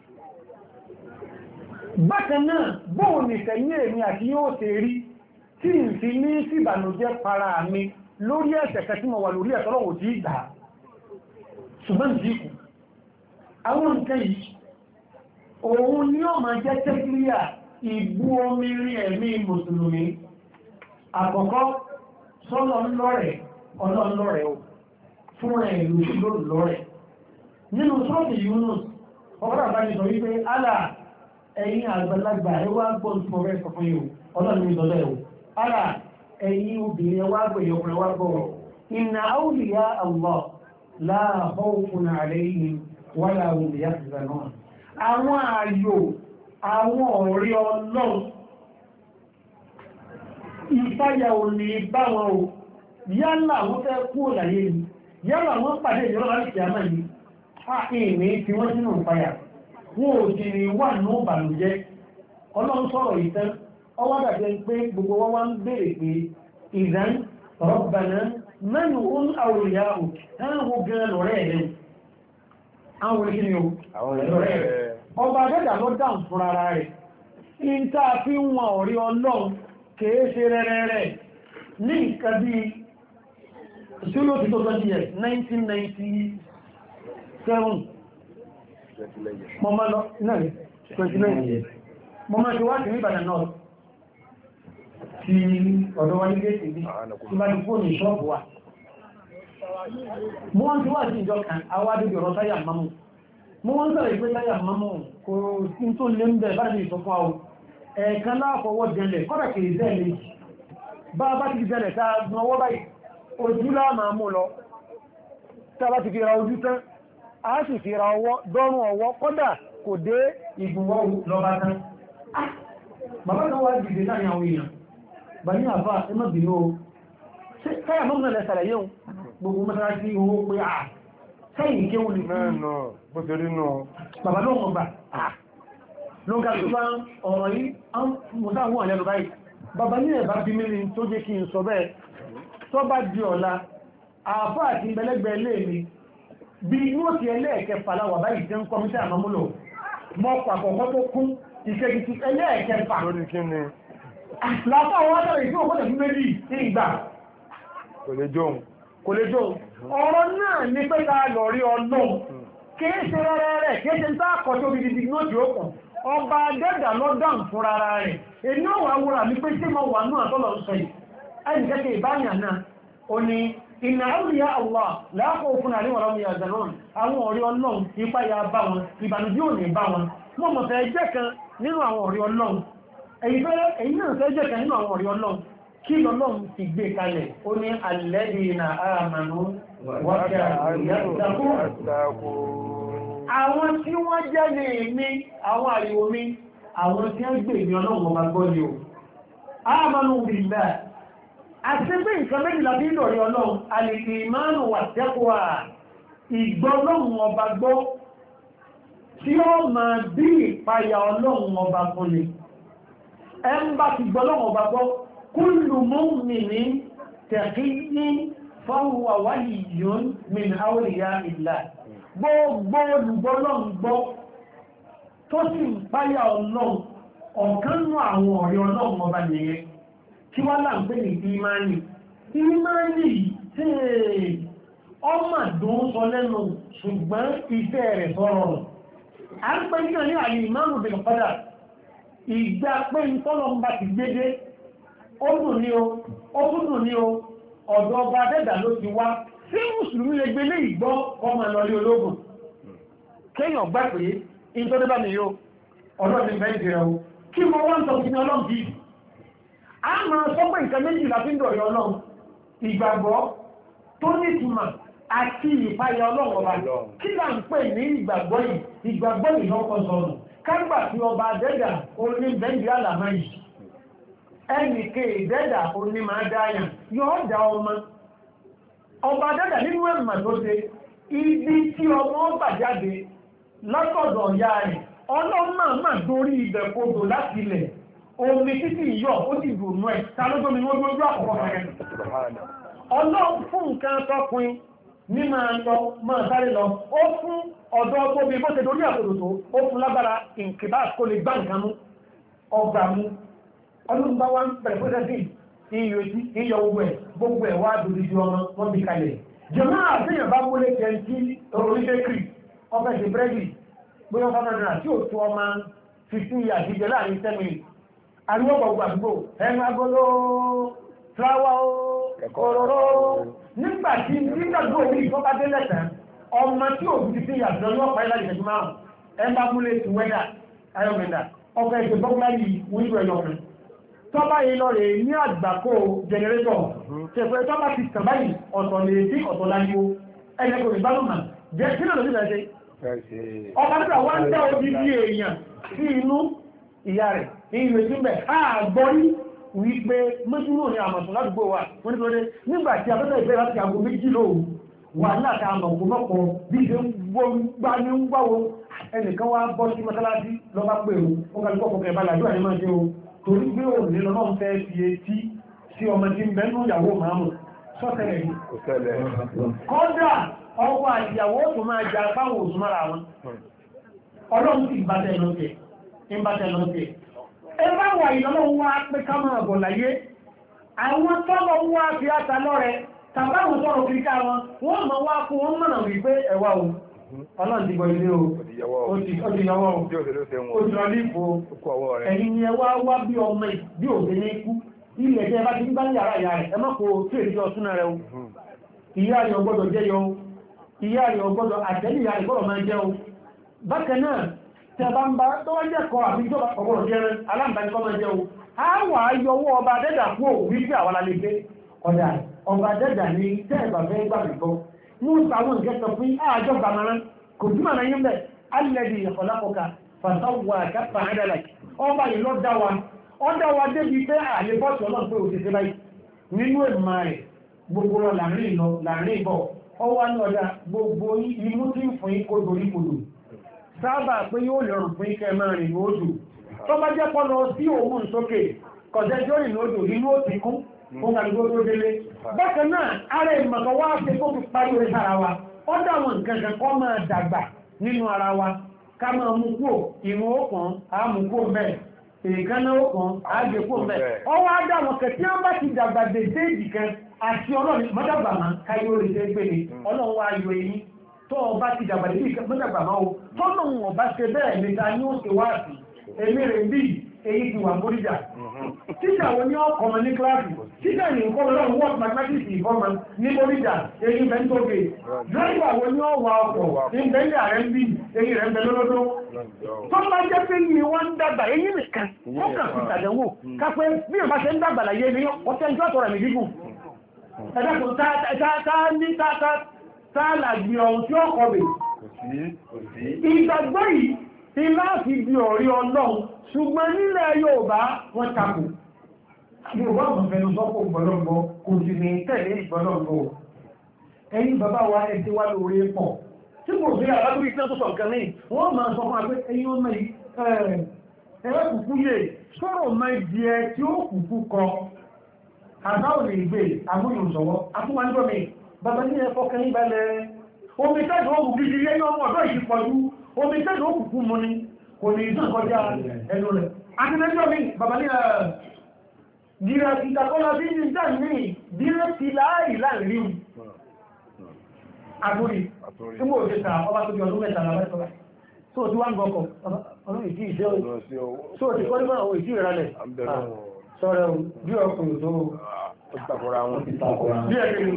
bákan náà bóò nìkẹ̀ ní èmi àti yóò ṣe rí tí n fi ní síbànújẹ́ para mi lórí ẹ̀ṣẹ̀ kẹtí mọ̀ wà lórí ẹ̀tọ́lọ́wò tí ìgbà ṣùgbọ́n jíkù àwọn nǹkan yìí òun ni ó máa jẹ́ tẹ́kíríà ìbú omi rí ẹ̀mí mùsùlùmí àkọ́kọ́ sọ́lọ ńlọ́rẹ̀ ọlọ́lọ́rẹ̀ o fún ẹ̀lú lọ́rẹ̀ nínú sọ́ọ̀tì Yunus ọ̀rọ̀ àbáyé sọ wípé alá ẹ̀yin àgbàlagbà ẹwà gbọ́n tí mo rẹ̀ sọ fún yóò ọlọ́run ìdọ́lẹ̀ o alá ẹ̀yin obìnrin ẹwà gbọ́ ìyọkùnrin ẹwà gbọ́ inna awliya Allah la khawfun alayhim wala hum yahzanun àwọn ààyò àwọn ọ̀rẹ́ ọlọ́run ìfáyà ò ní bá wọn o yálà wọ́n fẹ́ kú òlàyé ni yálà wọ́n pàdé ìjọba láti àmà ní àìní tí wọ́n sínú ìfáyà wọ́n ò sì rí wà ní ìbànújẹ́ ọlọ́run sọ̀rọ̀ ìtẹ́ ọwọ́dàjẹ́ pé gbogbo wọn wá ń bèèrè pé ìdán Rabbana mẹ́nu òun àwòrìyá ò ẹ̀rùn gan lọ́rẹ́ ẹ̀rẹ́ àwọn oríkìní o ọba dẹ́dà lọ dáhùn fún ara rẹ̀ in tá a fi wọn ọ̀rí ọlọ́run kèé ṣe rẹ̀rẹ̀ ní nǹkan bí ṣúlò tí tó tọ́jú yẹ 1997 mọ́mọ́ lọ náà 29 mọ́mọ́ ṣe wá sí ní Ìbàdàn náà tí ọ̀dọ̀ wáyé gẹ́ẹ̀sì bí tí bá ní fóònù ṣọ́ọ̀bù wa mọ́ wọ́n tí wá sí ìjọ kan awádìí ọ̀rọ̀ táyà mamú mọ́ wọ́n sọ̀rọ̀ ìpé táyà mamú kò sí tó lé ń bẹ̀ bá ní ìsọfún àwọn ẹ̀ẹ̀kan láàfọwọ́ jẹlẹ̀ kọ́dà kìí zẹ́lẹ̀ bá bá ti jẹlẹ̀ ta gbọ́nwọ́ báyìí ojú láàmà mú lọ tá bá ti fi ra ojú tán a sì fi ra ọwọ́ dọ́rùn ọwọ́ kọ́dà kò dé ìgbùnwọ́ lọ́bá tán bàbá kan wá dìde láàrin àwọn èèyàn bà ní àbá ẹmọ́bìnú o káyà mọ́mọ́ lẹ́sàrẹ̀ yóò gbogbo mọ́sára sí owó pé à sẹ́yìn kéwù ní bó ṣe rí náà bàbá lóòmọ̀ gbà ló ń ga tó bá ọ̀rọ̀ yìí mọ́sá àwọn àlẹ́lú báyìí bàbá ní ẹ̀bá bí mílí tó jẹ́ kí n sọ bẹ́ẹ̀ tó bá di ọ̀la àfá àti ìbẹ̀lẹ́gbẹ̀ ilé mi bí inú ti ẹlẹ́ẹ̀kẹfà láwà báyìí jẹ́ ń kọmítẹ́ àmọ́múlò mọ́ pàkọ̀kọ́ tó kún ìkẹgìtì ẹlẹ́ẹ̀kẹfà lórí kí ni láfá àwọn átàrí tí ó kọ́tẹ̀ fún méjì ní ìgbà kò lè jóun ọ̀rọ̀ náà ní pé ká lọ rí ọlọ́run kìí ṣe rẹ̀ kìí ṣe ń tá àkọ́tọ́ bí i ní òjò òkùn ọba dẹ́dà lọ́dán fún rárá rẹ̀ èmi ò wà wúra ní pé tí mo wà náà tọ́lọ̀ ń sọ yìí ẹni kẹ́kẹ́ ìbáyàn náà ó ní inna awliya Allah la khawfun alayhim wa la hum yahzanun àwọn ọ̀rẹ́ ọlọ́run ipá ya bá wọn ìbànújẹ́ ò ní bá wọn mo mọ̀ fẹ́ jẹ́ kan nínú àwọn ọ̀rẹ́ ọlọ́run èyí náà fẹ́ jẹ́ kan nínú àwọn ọ̀rẹ́ ọlọ́run kí lọ́lọ́run ti gbé kalẹ̀ ó ní alladhina amanu wa kanu yattaqun àwọn tí wọ́n jẹ́ ní èmi àwọn àríwò mi àwọn tí wọ́n gbé ìmì ọlọ́run ọba gbọ́ ni o amanu billah àti pé nǹkan méjìlá bí ìdọ̀rí ọlọ́run al-imanu wat-taqwa ìgbọ́lọ́run ọba gbọ́ tí ó máa bí ìpayà ọlọ́run ọba fún ni ẹ ń bá ti gbọ́lọ́run ọba gbọ́ kullu mu'minin taqiyyin fahuwa waliyyun min awliya'illah gbogbo olùgbọ́lọ́gbọ́ tó sì ń páyà ọlọ́run ọ̀kánú àwọn ọ̀rẹ́ ọlọ́run ọba nìyẹn kí wá là ń pè ní ìmáni tí ọmọ dùn sọ lẹ́nu ṣùgbọ́n ìfẹ́ rẹ̀ sọ̀rọ̀ a ń pè ní àyè ìmánu bil qadar ìgbà pé ìtọ́lọ́mbà ti gbédé ó dùn ní o ọ̀dọ̀ ọba dẹ́dà ló ti wá tí mùsùlùmí lè gbé lé ìgbọ́ ọmọ ìlọlé ológun kéèyàn gbà pé in tó débà mi yóò ọlọ́dún bẹ́ẹ̀ jẹ́ o kí mo wọ́n tọ́ fún ọlọ́run bí a máa sọ pé nǹkan méjì la fi ń dọ̀rẹ́ ọlọ́run ìgbàgbọ́ tó nítumọ̀ àti ìpayà ọlọ́run ọba kí là ń pè ní ìgbàgbọ́ yìí lọ́kọ̀ sọnù kágbà tí ọba dẹ́dà oní bẹ́ẹ̀dì àlàmá yìí ẹnìké ìdẹ́dà oní máa dáyàn yóò dá ọba dẹ́dà nínú ẹ̀mà tó ṣe ibi tí ọmọ ọgbà jáde látọ̀dọ̀ ọ̀yá rẹ̀ ọlọ́mà dórí ibẹ̀ kodò láti ilẹ̀ omi títí yọ ó sì dùnú ẹ̀ ta ló tómi wọ́n lójú àkọ́kọ́ fẹ́rẹ́ ọlọ́run fún nǹkan tọkùn ní máa sáré lọ ó fún ọ̀dọ́ tóbi bó ṣe dórí àkòdò tó ó fún lágbára ìkìbá kó lè gbá nǹkan mú ọgbà mú ọdún bá wá ń bẹ̀rẹ̀ pẹ́sẹ̀ sí iyọ̀ gbogbo ẹ̀ wá dòdì ju ọmọ wọn bí kalẹ̀ jẹ́mọ́ àtẹ́yàn bá múlé kẹ́ntí orílẹ̀-èdè ọbẹ̀ ṣe búrẹ́dì bóyá ọ̀sán náà tí ó tó ọmọ 15 years ìjẹ láàrin 10 minutes ariwo gbogbo àdúgbò ẹnu agolo fúláwà òróró nígbàtí nígbàgbọ́ orí ìfọ́bá dé lẹ́tàn ọmọ tí ó ti fi yàtọ̀ ní ọ̀pá ìlàjì ìṣẹ́jú márùn ẹmbá múlé ti wẹ́dà ayọ́mẹ́dà ọkọ̀ ẹ̀ṣẹ̀ bọ́gbárì wíńdò ẹ̀lọ́rin tọ́bá yìí lọ rẹ̀ ní àgbàkó jẹnẹrétọ̀ ṣẹ̀fẹ́ tọ́bá ti tàn báyìí ọ̀tọ̀ lè sí ọ̀tọ̀ láyíwó ẹ̀lẹ́kùnrin ìbálòmà jẹ́ kí lọ́dọ̀ nígbà ṣe ọba nígbà wá ń dá ojú bí èèyàn sí inú ìyá rẹ̀ ní ìrètí mẹ́ àgbọ́rí wípé mẹ́júrò ní àmọ̀sùn ládùúgbò wa wọ́n nítorí nígbà tí afẹ́fẹ́ ìfẹ́ láti àgọ́ méjì lóòrùn wà láti àmọ̀kù mọ́pọ̀ bí ṣe ń gbá ní ń gbáwo ẹnìkan wá bọ́ sí mọ́sálásí lọ́bá pèrò ó kàlùkọ́ fún ẹ̀bá làjú àyẹ́mọ́ ṣe o torí pé òun ní lọ́nà ń fẹ́ fi etí sí ọmọ tí ń bẹ ní ìyàwó màámù sọ́tẹ̀lẹ̀ yìí kọ́dà ọkọ àtìyàwó tó máa jà fáwọn òṣùmọ́ra wọn ọlọ́run sì bàtẹ̀ lọ́tẹ̀ ẹ bá wà ìlọ́lọ́run wá pé ká máa bọ̀ láyé àwọn tọ́lọ wá fi áta lọ́rẹ tàbáwọn tọ́rọ kíríká wọn wọ́n mọ̀ wá fún wọn mọ̀nà wípé ẹwà o ọlọ́run ti gbọ́ ilé o ó ti yọwọ́ o ó ti lọ lífò ẹ̀yìn ni ẹwà wá bí ọmọ bí òbí ní ikú ilẹ̀ tẹ́ bá ti ń bá ní yàrá ìyá rẹ̀ ẹ má kó tí èdè ọ̀tún rẹ̀ o ìyá rẹ̀ ọgbọ́dọ̀ jẹ́ yọ ìyá rẹ̀ ọgbọ́dọ̀ àtẹ́lì ìyá rẹ̀ gbọ́dọ̀ máa jẹ́ o bákan náà tẹ́ bá ń bá tó wá jẹ́ kọ àbí tó ọgbọ́dọ̀ jẹ́ aláǹbánikọ́ máa jẹ́ o a wà yọwọ́ ọba dẹ́dà kú ò wípé àwọn alẹ́gbé ọ̀dà ọba dẹ́dà ní tẹ́ẹ̀bà fẹ́ gbàgbọ́ mú sàwọn ìkẹta fún àjọ gbàmọ́rán kò túnmọ̀ náà yín bẹ̀ alẹ́dì ìfọ̀lápọ̀ká fàtàwà kápá àdàlà ọba yìí lọ dá wa débi pé àlè bọ́ọ̀tì ọlọ́run pé òṣèṣe báyìí nínú èèmà rẹ̀ gbogbo wọn láàrin ìbọ̀ ọwá ní ọjà gbogbo imú tí ń fún yín kó dorí kodò sábà pé yóò lọ́rùn fún ikẹ́ máa rìn lóòdù tó bá jẹ́ pọ́nà sí òun sókè kọ̀jẹ́jọ́ rìn lóòdù inú ó ti kún fún àdúgbò tó délé bákan náà ara ìmọ̀kan wá ṣe kó fi parí orí ara wa ó dáwọn nǹkan kan kọ́ máa dàgbà nínú ara wa ká máa mú kúrò ìmú òkun àmúkú mẹ́ èèkánná òkun àgbèkú mẹ́ ọwọ́ adáwọn kẹ̀ tí wọ́n bá ti dàgbà dédé ìdìkan àti ọlọ́run mọ́dàgbà máa káyé orí ṣe gbé ni ọlọ́run wá yọ èyí tó ọba ti dàgbà dédé ìdìkan mọ́dàgbà máa o tọ́nà ọba ṣe bẹ́ẹ̀ níta ní ó ṣe wá sí èmi rẹ̀ bí èyí ti wà móríjà títà wọn ní ọkọ̀ ọmọ ní kíláàsì títà ní nǹkan ọlọ́run wọ́n mathematics ìfọ́mọ ní móríjà èyí bẹ́ ń tóge dráìvà wọn ní ọwà ọkọ̀ ní bẹ́ẹ̀lẹ̀ ààrẹ ń bí èyí rẹ̀ ń bẹ lọ́lọ́dọ́ tó bá jẹ́ pé ní wọ́n ń dàgbà èyí nìkan ó kàn fi tàdánwò kápẹ́ bí ìbá ṣe ń dàgbà láyé ní ọ̀tẹ́ ìjọ́ àtọ̀rọ̀ mi gígùn ẹ̀dẹ́kùn tààlàgbì ọ̀hún tí ó kọ̀bẹ̀ ìgbàgbọ́ yìí ti láti bí ọ̀rí ọlọ́run ṣùgbọ́n nílẹ̀ Yorùbá wọ́n takò Yorùbá mọ̀ fẹ́nu sọ́pọ̀ gbọ́lọ́gbọ́ kò sì ní tẹ̀lé ìgbọ́lọ́gbọ́ ẹ̀yin bàbá wa ẹ̀ ti wá lórí pọ̀ tí kò sí àlábúrí tí wọ́n tó sọ̀kan ní wọ́n máa sọ fún àpé ẹ̀yin ọmọ ẹ̀rẹ́ kùkú yẹ sọ̀rọ̀ ọmọ ìdíẹ tí ó kùkú kọ àbáwò lè gbé àmúyòsọ̀wọ́ àtúwájọ́ mi bàbá ní ẹ̀fọ́ kẹ́ ìbálẹ̀ omi tẹ́jọ́ òkú gidi lẹ́yìn ọmọ ọ̀dọ́ ìṣípọ̀jú omi tẹ́jọ́ òkùnkú mú ní kò ní ìtàn kọjá ẹnu rẹ̀ akínẹ́jọ́ mi bàbá ní gírẹ̀ ti takọ́lá bí i ìjà ní gírẹ̀ ti láàrí láàrin àtúrí tí mo ṣe ta ọba tó di ọdún mẹ́ta lábẹ́sọ́lá tó ti wá ń gọkọ̀ ọdún ìdí ìṣẹ́ tó ti kọ́ nígbà òun ìdí ìrẹ́lẹ̀ sọ́rẹ̀ bí ọkùnrin tó takora wọn bí ẹgbẹ̀rẹ̀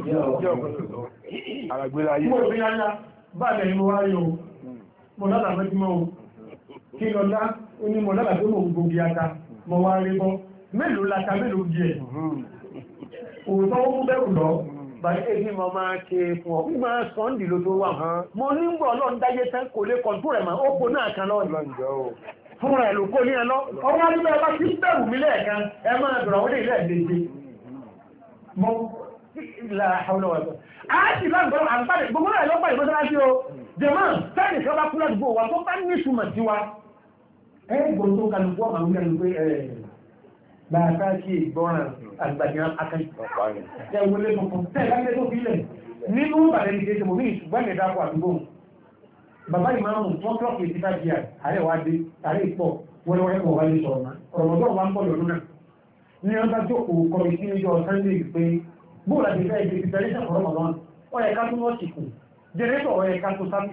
àgbàgbélayé mo rí ńlá báyẹ̀ ni mo wá rí o mo lọ́la mẹ́júmọ́ o kí lọ́lá ó ní mo lọ́la tó mọ̀ gbogbo ata mo wá rí bọ́ mélòó lata mélòó jẹ́ òótọ́ ó mú bẹ́rù lọ bàrí èdè mọ́ máa ké fún ọ gbígbà sọ́ndì ló tó wà mo ní ń gbọ́ ọlọ́run dáyé tán kò lè kọ̀ntú rẹ̀ mọ́ ó kó náà kan lọ́nà fún rẹ̀ ló kó ní ẹlọ́ ọwọ́ nígbà ẹbá tí bẹ̀rù mi lẹ́ẹ̀kan ẹ máa dọ̀rọ̀ wọlé ilẹ̀ ẹ̀dẹ́gbẹ́ mọ́ ìlà àwọn ọ̀dọ́ àti lágbọ́n àǹfààní gbogbo rẹ̀ lọ́pàá ìbọ́sáráṣí o jẹ́mọ́ sáàdì kan bá kúrò àdúgbò wa tó bá ní ìṣùmọ̀ sí wa ẹgbọ́n tó kálukú ọmọ àwọn ìlú pé bàtà sí ìgbọ́ràn àgbàjàn akẹ́kọ̀ọ́ ẹwọlé tuntun tẹ́lẹ̀ tó fílẹ̀ nínú ìbàdàn ní kéṣe mòmí ìṣùgbọ́n ẹ̀dá kọ àdúgbò bàbá ìmáàmù wọ́n tọ́pù ìtìká jíà ààrẹ wá dé ààrẹ ìpọ̀ wọ́lẹ́wọ́lẹ́ wọ̀ wáyé sọ̀rọ̀ ọ̀rọ̀mọdọ́ wa ń bọ̀ lọ́dún náà ní ọjọ́ jókòó kọ̀rọ̀ sí ọjọ́ Sunday pé bóòlà ti fẹ́ ìgbé preparation for Ramadan ọ̀yẹ̀ ká tún wọ́n ti kù jẹ́rẹ́tọ̀ ọ̀yẹ̀ ká tó sáfìsì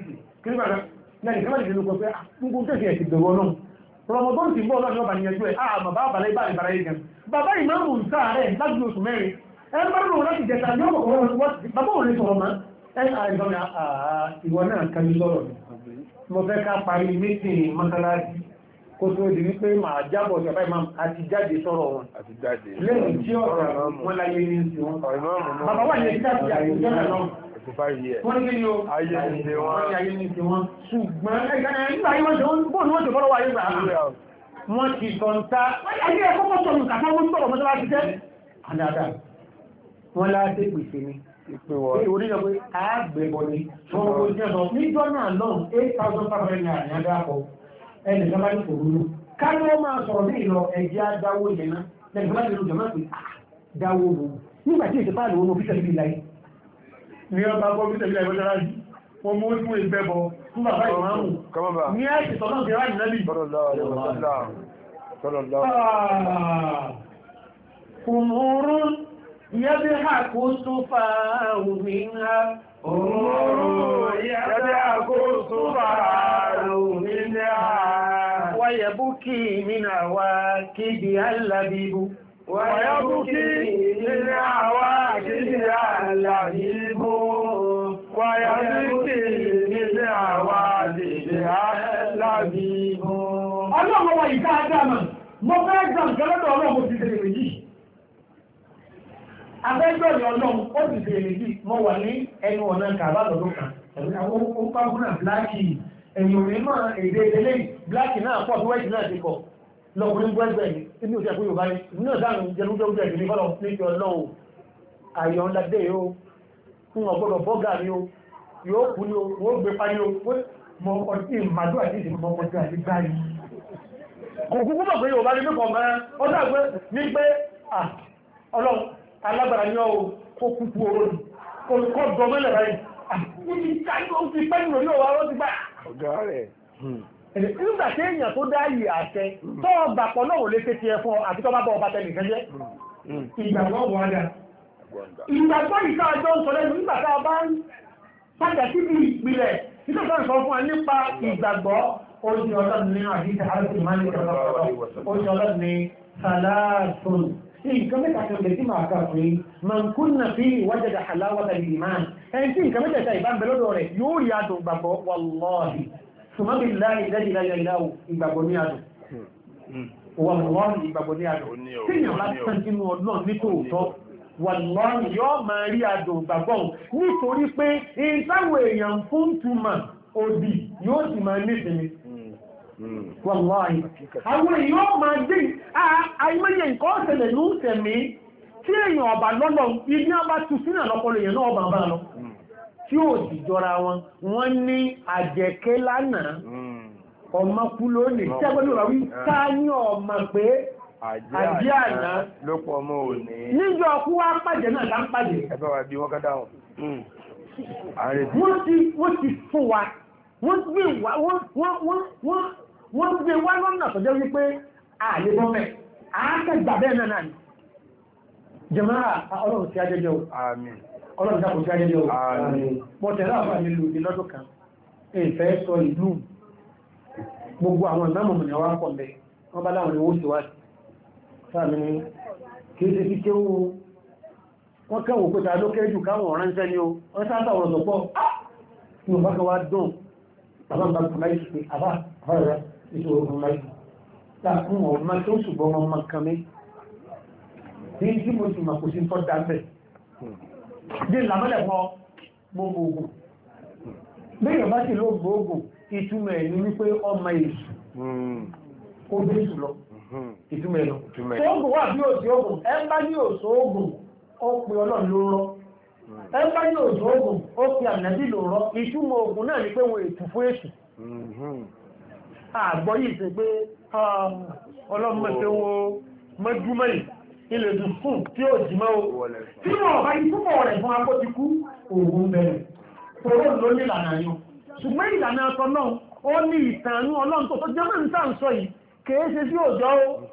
kí nígbà lẹ́yìn kí wọ́n lè lóko pé gbogbo tẹ̀sí ẹ̀ ti bẹ̀rù ọlọ́run rọmọdún ti bọ́ ọlọ́run ọba nìyẹn jú ẹ̀ àmà bá balẹ̀ ìbá ìbára yìí gan bàbá ìmáàmù ń sáà rẹ̀ láti oṣù mẹ́rin ẹ bá rò láti jẹta ní ọkọ̀ bàbá òun lè sọ̀rọ̀ mọ́ ẹ àìsàn ìwọ náà kàmí lọ́rọ̀ mo fẹ́ ká parí mítìn mọ́sálásí kó tó di wípé màá jábọ̀ sí ọ̀bá ìmáàmù àti jáde sọ̀rọ̀ wọn lẹ́yìn tí ọ̀rọ̀ wọn láyé ní sí wọn bàbá wà ní ẹ̀ka àti àìjọ́ náà wọ́n ní kí ni ó ayé ní ti wọ́n ṣùgbọ́n nígbà yí wọ́n ṣe bóòlù wọ́n ṣe bọ́lọ́wọ́ ayé gbà wọ́n ti tọ́ntá ayé ẹ̀kọ́kọ́ sọ̀rọ̀ kàtà wọ́n sọ̀rọ̀ mọ́tọ́lá ti tẹ́ àdáadá wọ́n láti pèsè ní orílẹ̀ pé àgbẹ̀bọ̀ ní ṣọ́wọ́ jẹ́ sọ níjọ́ náà lọ́n 8,500 naira ní adáàpọ̀ ẹni sábà ní òrùlù kárí wọ́n máa sọ̀rọ̀ ní ìlọ ẹ̀jẹ̀ adáwó yẹn náà lẹ́gbẹ̀ẹ́ láti lójọ́ máa pè dáwó lò nígbà tí ìṣẹ́pá lòun òfíṣẹ́ ibi láì ní ọba gbọ́ bí tẹ̀lé ẹgbẹ́sára yìí wọ́n mú ìfún ìgbẹ́bọ fún bàbá ìmáàmù ní ẹ̀sì tọ́lọ́ ti rájì náà bí umurun yadhaku sufa'u minha umurun yadhaku sufa'u minha wa yabki min awakidi allabibu ويبكي من عوادها اللهيب ويبكي من عوادها اللهيب ọlọ́run wọ ìká adáma mo fẹ́ gbà gẹ́lọ́dọ̀ ọlọ́run ti tẹ̀lé méjì abẹ́gbẹ̀rẹ̀ ọlọ́run ó ti tẹ̀lé méjì mo wà ní ẹnu ọ̀nà kàbá lọ́dún kan àwọn òpápúnà bláàkì ẹ̀yìn òmìnira èdè eléyìí bláàkì náà pọ̀ tó wẹ́ẹ̀tì náà ti kọ̀ lọ́kùnrin gbẹ́gbẹ́ ni inú òṣèlú àpò Yorùbá ní inú ọ̀dáàrùn jẹrújẹrújẹ ìdílé fọ́lọ̀ níbi ọlọ́run àyọ̀ ńláde yóò fún ọgbọ́dọ̀ bọ́gà ní o yóò kú ní o wọ́n gbé parí o mọ́ ọtí ìmàdó àti ìdìbò ọmọdé àti gbáyì kò kúkú mọ̀ pé Yorùbá ní pípọ̀ mẹ́rin ó dàgbé ní pé ọlọ́run alágbára ní ọ́ kó kúkú oró ní kó dọmẹ́lẹ̀ báyìí nígbà tí èèyàn tó dá yìí àṣẹ tó ọgbà pọ̀ náà ò lè ṣe ti ẹ fún ọ àti tó bá bọ́ ọba tẹ́lẹ̀ ìfẹ́jẹ́ ìgbàgbọ́ wọ́n dá ìgbàgbọ́ ìta ọjọ́ ń sọ lẹ́nu nígbà tá a bá ń padà sí bí ìpìlẹ̀ nígbà tó ń sọ fún wa nípa ìgbàgbọ́ oṣù ọlọ́run nínú àdíjà àrùn máa ń lọ́wọ́ oṣù ọlọ́run ní sàlásùn nǹkan mẹ́ta kan lè tí máa kà pé man kunna fi wajada halawata al-iman ẹni tí nǹkan mẹ́ta ìbá ń bẹ lọ́dọ̀ rẹ̀ yóò rí adùn gbàgbọ́ wallahi ṣùgbọ́n bí láì lẹ́dí láyé ìláwò ìgbàgbọ́ ní àdùn wọ́n ìgbàgbọ́ ní àdùn tí èèyàn láti tán sínú ọlọ́run ní tòótọ́ wọ́n yóò máa rí àdùn gbàgbọ́ nítorí pé ìtàwọn èèyàn fún túmọ̀ òdì yóò sì máa nísìnyí wọ́n àwọn èèyàn máa dé àìmọye nǹkan ọ̀sẹ̀lẹ̀ ní ìsẹ̀mí tí èèyàn ọba lọ́lọ́ ibi ọba tu sínú àlọ́pọ̀lọ̀ èèyàn náà ọba bá lọ tí ó sì jọra wọn wọ́n ní àjẹ̀kẹ́ lánàá ọmọ kú lónìí tí ẹgbẹ́ lóra wí ká ní ọmọ pé àjẹ́ àná ló pọ̀ ọmọ òní níjọ ọkú wá pàjẹ́ náà lá ń pàjẹ́ ẹgbẹ́ wa bí wọ́n ká dáhùn wọ́n ti fún wa wọ́n gbé wá lọ́nà tọ́jọ́ wípé ààlè bọ́mẹ̀ àákẹ́gbà bẹ́ẹ̀ náà ni jàmáà ọlọ́run ti ajẹ́jẹ́ o àmín ọlọ́run dákò sí ajẹ́jẹ́ o pọ̀tẹ̀lá àfà nílùú ìlọ́dún kan èfẹ́ sọ ìlú gbogbo àwọn ìmáàmù ni wá pọ̀ mẹ́ wọ́n bá láwọn ìwó síwájú sáàmì ní kìí ṣe kíké ó wọ́n kẹwò pé ta ló kéré jù káwọn ọ̀ránṣẹ́ ni ó wọ́n sáàtà ọ̀rọ̀ sọ̀pọ̀ ní ọba kan wá dùn bàbá ń bá kàmáyé pé àbá ọ̀rẹ́ ìṣòro kàmáyé láàkún ọmọ tó ṣùgbọ́n ọmọ kan mi ní tí mo sì mọ̀ kò sí tọ́ dábẹ̀ dé làmọ́lẹ̀ fọ́ gbogbo ogun bẹ́yàn bá sì ló gbogbo ìtumọ̀ ẹ̀ ní wípé ọmọ èṣù ó dé èṣù lọ ìtumọ̀ ẹ̀ lọ tóògùn wà bí òsì ogun ẹ bá ní òsò ogun ó pe ọlọ́run ló rọ́ ẹ bá ní òsò ogun ó pe ànàbí ló rọ́ ìtumọ̀ ogun náà ni pé wọn ètù fún èṣù àgbọ́ yìí sí pé ọlọ́mọ̀tẹ́ wọn mọ́júmọ́ yìí ilẹ̀ dùn fún tí ó jìmọ́ o tí wọ́n bá yí púpọ̀ rẹ̀ fún akó ti kú òun bẹ̀rẹ̀ tòrò ló ní ìlànà yóò ṣùgbọ́n ìlànà ọ̀tọ̀ náà ó ní ìtànú ọlọ́run tó jẹ́ mẹ́rin tá ń sọ yìí kèé ṣe sí òjò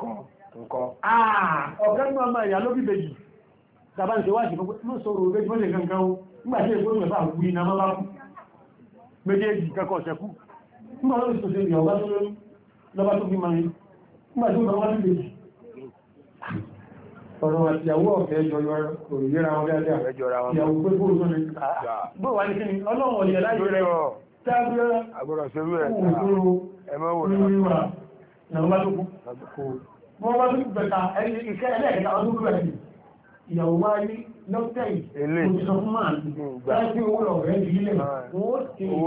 ọ̀gẹ́gbẹ́ ọmọ ìyá ló bíbẹ̀ yìí tàbá ń ṣe wá sí mọ́ sọ̀rọ̀ òbẹ́jì mọ́lẹ̀ gangan o nígbàtí èkó mẹ́fà wú iná mọ́ bá kú méjèèjì kẹ́kọ̀ọ́ ṣẹ́kù nígbà tó ṣe ìyàwó bá tó lórí lọ́bá tó bí mari nígbà tó lọ́wọ́ tó lèjì ọ̀rọ̀ àti ìyàwó ọ̀fẹ́ jọ yọra wọn dáadáa ìyàwó pé bóò tó lè bó wà ní kí ni ọlọ́run ọ̀yẹ̀ láyé rẹ̀ tábíọ́ agbọ́dọ̀ ṣe rú ẹ̀ ẹmọ́ wò ìyàwó wá ní lọ́tẹ̀ ìsọ fún máa ní láti owó lọ̀rẹ́ ìdílé wọ́n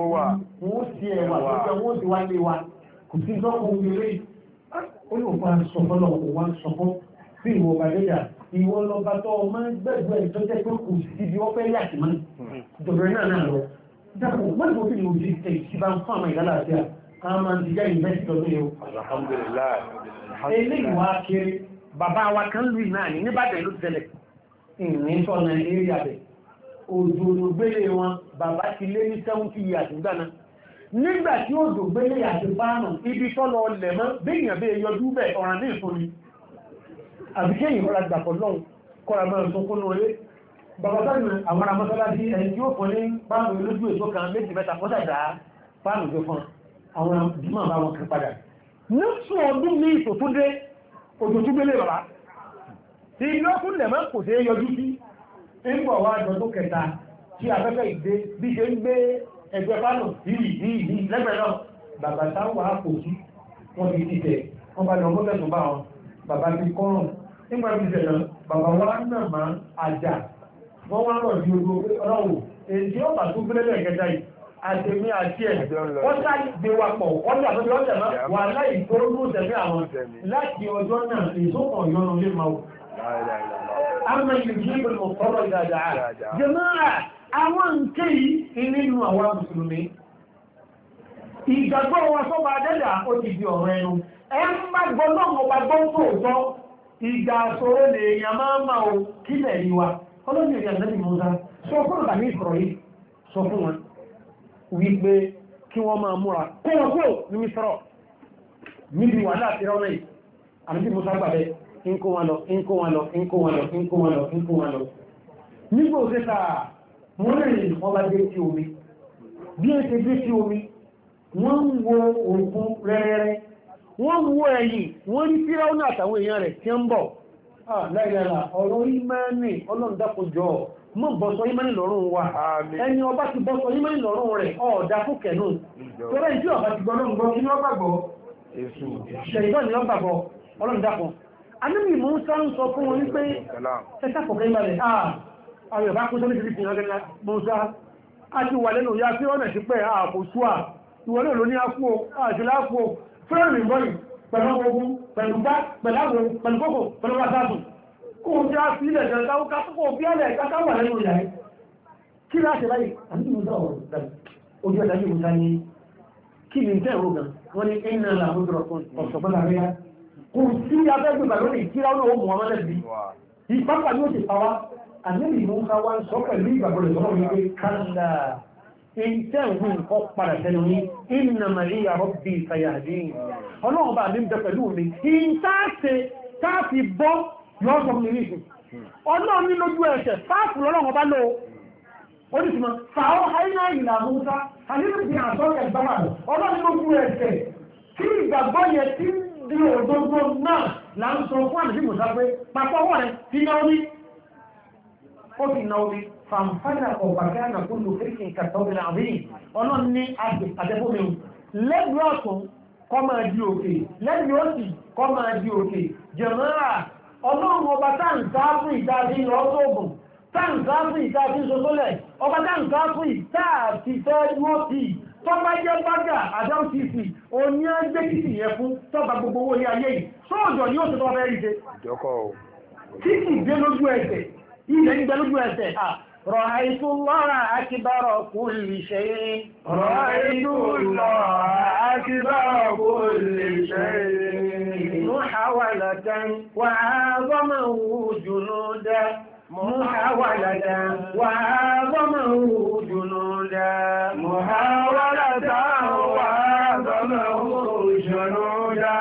ti ẹwà lọ́jọ́ wọ́n ti wá lé wa kò sí lọ́kùn ilé olùkọ́ sọ̀fọ́lọ̀ kò wá sọ̀fọ́ sí ìwọ̀ bàdẹ́dà ìwọ lọba tó ọmọ gbẹ̀gbẹ̀ tó jẹ́ pé kò sí ibi ọpẹ́ yàtì mọ́ ìjọba náà lọ dákò wọ́n tó fi ní ojú ẹ̀ sí bá ń fún àmà ìdálà àti à máa ń dìjà ìnvẹ́sì lọ́dún yẹn alhamdulillah eléyìí wá kéré bàbá wa kan lù náà ní Ìbàdàn ló tẹ́lẹ̀ ìní sọ́nà eré àbẹ̀ òjòlógbélé wọn bàbá ti lé ní 70 years gbáná nígbà tí òjògbélé àti fáànù ibi tọ́lọ lẹ̀mọ́ béèyàn bẹ́ yọjú bẹ̀ ọ̀ràn ní ìfúnni àbíkẹ́yìn rọ́ra gbàpọ̀ lọ́hùn kọ́ra mẹ́rin tó kún lórí bàbá sáàrùn àwọn ará mọ́sálásí ẹni tí ó fún ní fáànù lójú ètò kan méjì mẹ́ta mọ́sàdá fáànù tó fún àwọn jùmọ̀ bá wọn kan padà ní sún ọdún ní ìtòtúndé òjòjúgbélé bàbá tí iná fún lẹ̀mọ́ kò tẹ́ yọjú sí ń bọ̀ wá jọ tó kẹta tí afẹ́fẹ́ ìgbé bí ṣe ń gbé ẹgbẹ́ fánù yìí lẹ́gbẹ̀ẹ́ náà bàbá táwà kò sí wọ́n ti títẹ̀ wọ́n bá lọ mọ́tẹ̀ tó bá wọn bàbá ti kọ́rùn nígbà tí ìṣẹ̀lẹ̀ bàbá wá náà máa àjà wọ́n wá rọ̀ sí ojú ọlọ́wọ̀ èyí tí ó bà tó gbélé kẹta yìí àtẹ̀mí àti ẹ̀ wọ́n sáré gbé wa pọ̀ wọ́n jà tó lọ́jà náà wà láì tó ló tẹ̀mí àwọn láti ọjọ́ náà èso kan yọnu lé máa أما يجيب المضطر إذا دعاه جماعة àwọn nǹkan yìí nínú àwọn mùsùlùmí ìgbàgbọ́ wọn tó bá dẹ́dà ó ti di ọ̀rọ̀ ẹnu ẹ ń bá gbọ́nà ọba gbọ́ntò òtọ́ ìgbà àṣòro lè èèyàn máa máa o kílẹ̀ rí wa ọlọ́dún ìrìn àjẹ́bì Mùsá sọ fún ọ̀dà ní ìsọ̀rọ̀ yìí sọ fún wọn wípé kí wọ́n máa múra kó wọn kó ní Mísírọ̀ níbi wà láti rọ́nà yìí àmì Mùsá gbàbẹ́ Inko wọn lọ. Nígbò òṣèta mọ́rin wọ́n bá dé sí omi. Bí é ṣe dé sí omi, wọ́n ń wo òkun rẹ́rẹ́rẹ́. Wọ́n wo ẹ̀yìn, wọ́n rí Fíráúnà àtàwọn èèyàn rẹ̀ tí ń bọ̀. Láìlára, ọ̀rọ̀ ìmánì ọlọ́ndàkójọ́ mọ́ bọ́sọ ìmánì lọ́rùn wa. Ẹni ọba ti bọ́sọ ìmánì lọ́rùn rẹ̀ ọ̀dá fún kẹ̀nù. Tọ́rẹ́ ìjú ọba ti gbọ́nà gbọ́ kí ní ọgbàgbọ́. Ṣẹ̀yìnbọn ni ọgbàgbọ́ ọlọ́ndàkùn. Ànábì Mùsá ń sọ fún wọn wípé ẹ̀sà pọ̀kẹ́ ìbàlẹ̀ àwọn ìbá kún sọ́lé ìrìsìn ọgẹ́gẹ́ Mùsá a ti wà lẹ́nu ya tí wọ́n mẹ̀ sí pé ààpò ṣúà ìwọ̀lẹ́ ló ní àpò àṣìláàpò fẹ́rìn bọ́yìn pẹ̀lú ogun pẹ̀lú bá pẹ̀láwọ̀ pẹ̀lú kókò pẹ̀lú wásáàtù kó o já sí ilẹ̀ jẹ́ káwọ́ bí alẹ̀ káwà lẹ́nu ìyá kí láti báyìí àti Mùsá ojú ẹ̀dá yìí Mùsá ní kí ni tẹ́ ìrògàn wọ́n ní ẹ̀yìn náà ọ̀sọ̀gbọ́n kò sí abẹ́gbẹ̀gbà lórí ìkírá olóòwò Muhammadu bí ìpápá ní ó ti pàwá àníbì mú ká wá ń sọ pẹ̀lú ìgbàgbọ́lẹ̀ sọ́rọ̀ wípé kálá ìtẹ́ ìhun kọ́ padà tẹ́lú ní inna ma'iya rabbi sayahdin ọlọ́run bá ní bẹ pẹ̀lú mi ìtaṣe táàfi bọ́ lọ́sọ̀ mi rí ọlọ́run ní lójú ẹsẹ̀ fáàfù lọ́lọ́run bá lọ ó ní túnmọ̀ fàáwọ́ àìyá ìlà Mùsá àníbì àtọ́kẹ̀ gbámà ọlọ́run lójú ẹsẹ̀ kí ìgbàgbọ́ yẹ tí bí òdòdó náà là ń sọ fún àdìsí Mùsá pé papọ̀ wọ́n rẹ̀ tí náà ní ó ti náà ní fàǹfàdà ọ̀bàgá nà kún ló fẹ́kì kàtọ́bìnà àbíyìn ọlọ́run ní àdẹ́bómi lẹ́gbẹ̀ẹ́ ọ̀tún kọ́ máa di òkè lẹ́gbẹ̀ẹ́ òsì kọ́ máa di òkè jẹ̀mọ́ra ọlọ́run ọba táǹkà fún ìdájí lọ́sọ̀ọ̀gùn táǹkà fún ìdájí sọ́sọ́lẹ̀ ọba táǹkà fún ìdájí tẹ́lú tọ́bá jẹ́ bágà àdáwò tìsì òní ẹgbẹ́kìtì yẹ fún tọ́bá gbogbo owó ní ayé yìí sóòjọ́ ni ó ti tọ́ fẹ́ rí ṣe títì dé lójú ẹsẹ̀ ilẹ̀ ń gbẹ lójú ẹsẹ̀ رأيت الله أكبر كل شيء رأيت الله أكبر كل شيء محاولة وعظمه جنودا محاولة وعظمه جنودا محاولة وعظمه جنودا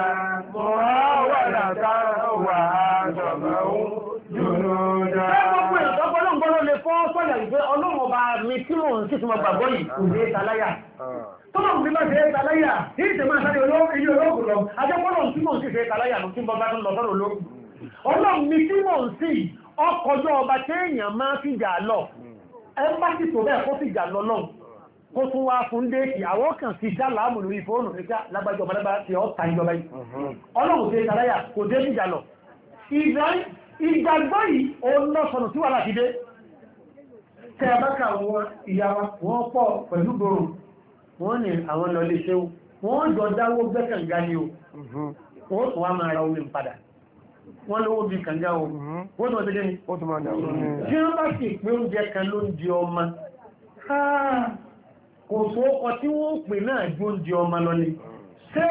محاولة وعظمه جنودا Ọlọ́run ọba mi mi tí mò ń sì tún gbàgbọ́ yìí kò dé taláyà tọ́lọ̀ mi bá ṣe é taláyà ní ìṣẹ́ máa sáré ilé olóògùn lọ ajẹ́pọ̀lọ̀ tí mò ń sì ṣe taláyà ló tí ń bọ́ bá tún lọ sọ́rọ̀ olóògùn ọlọ́run mi tí mò ń sì ọkọjọ́ ọba téèyàn máa fìjà lọ ẹmbásí tó bẹ́ẹ̀ kó fìjà lọ náà kó tún wá fún déèkì àwọn kan fi dá láàmù lórí fóònù nígbà lágbàjọ ọmọdébà tí ó ta ìjọba yìí ọlọ́run ṣe taláyà kò dé fìjà lọ ìgbàgbọ́ yìí ó ná sọnù tí wà láti dé tẹ́ abákà wọn ìyá wọn pọ̀ pẹ̀lú gbòrò wọ́n ní àwọn lọ lè ṣe wọ́n jọ dáwó gbẹ́kànga ni o wọ́n tún wá máa ra omi padà wọ́n lówó bí kànga o wọ́n tún wọ́n tẹ́jẹ́ ni tí wọ́n bá sì pé oúnjẹ kan ló ń di ọmọ kò sóókọ tí wọ́n pè náà ju oúnjẹ ọmọ lọ ni ṣé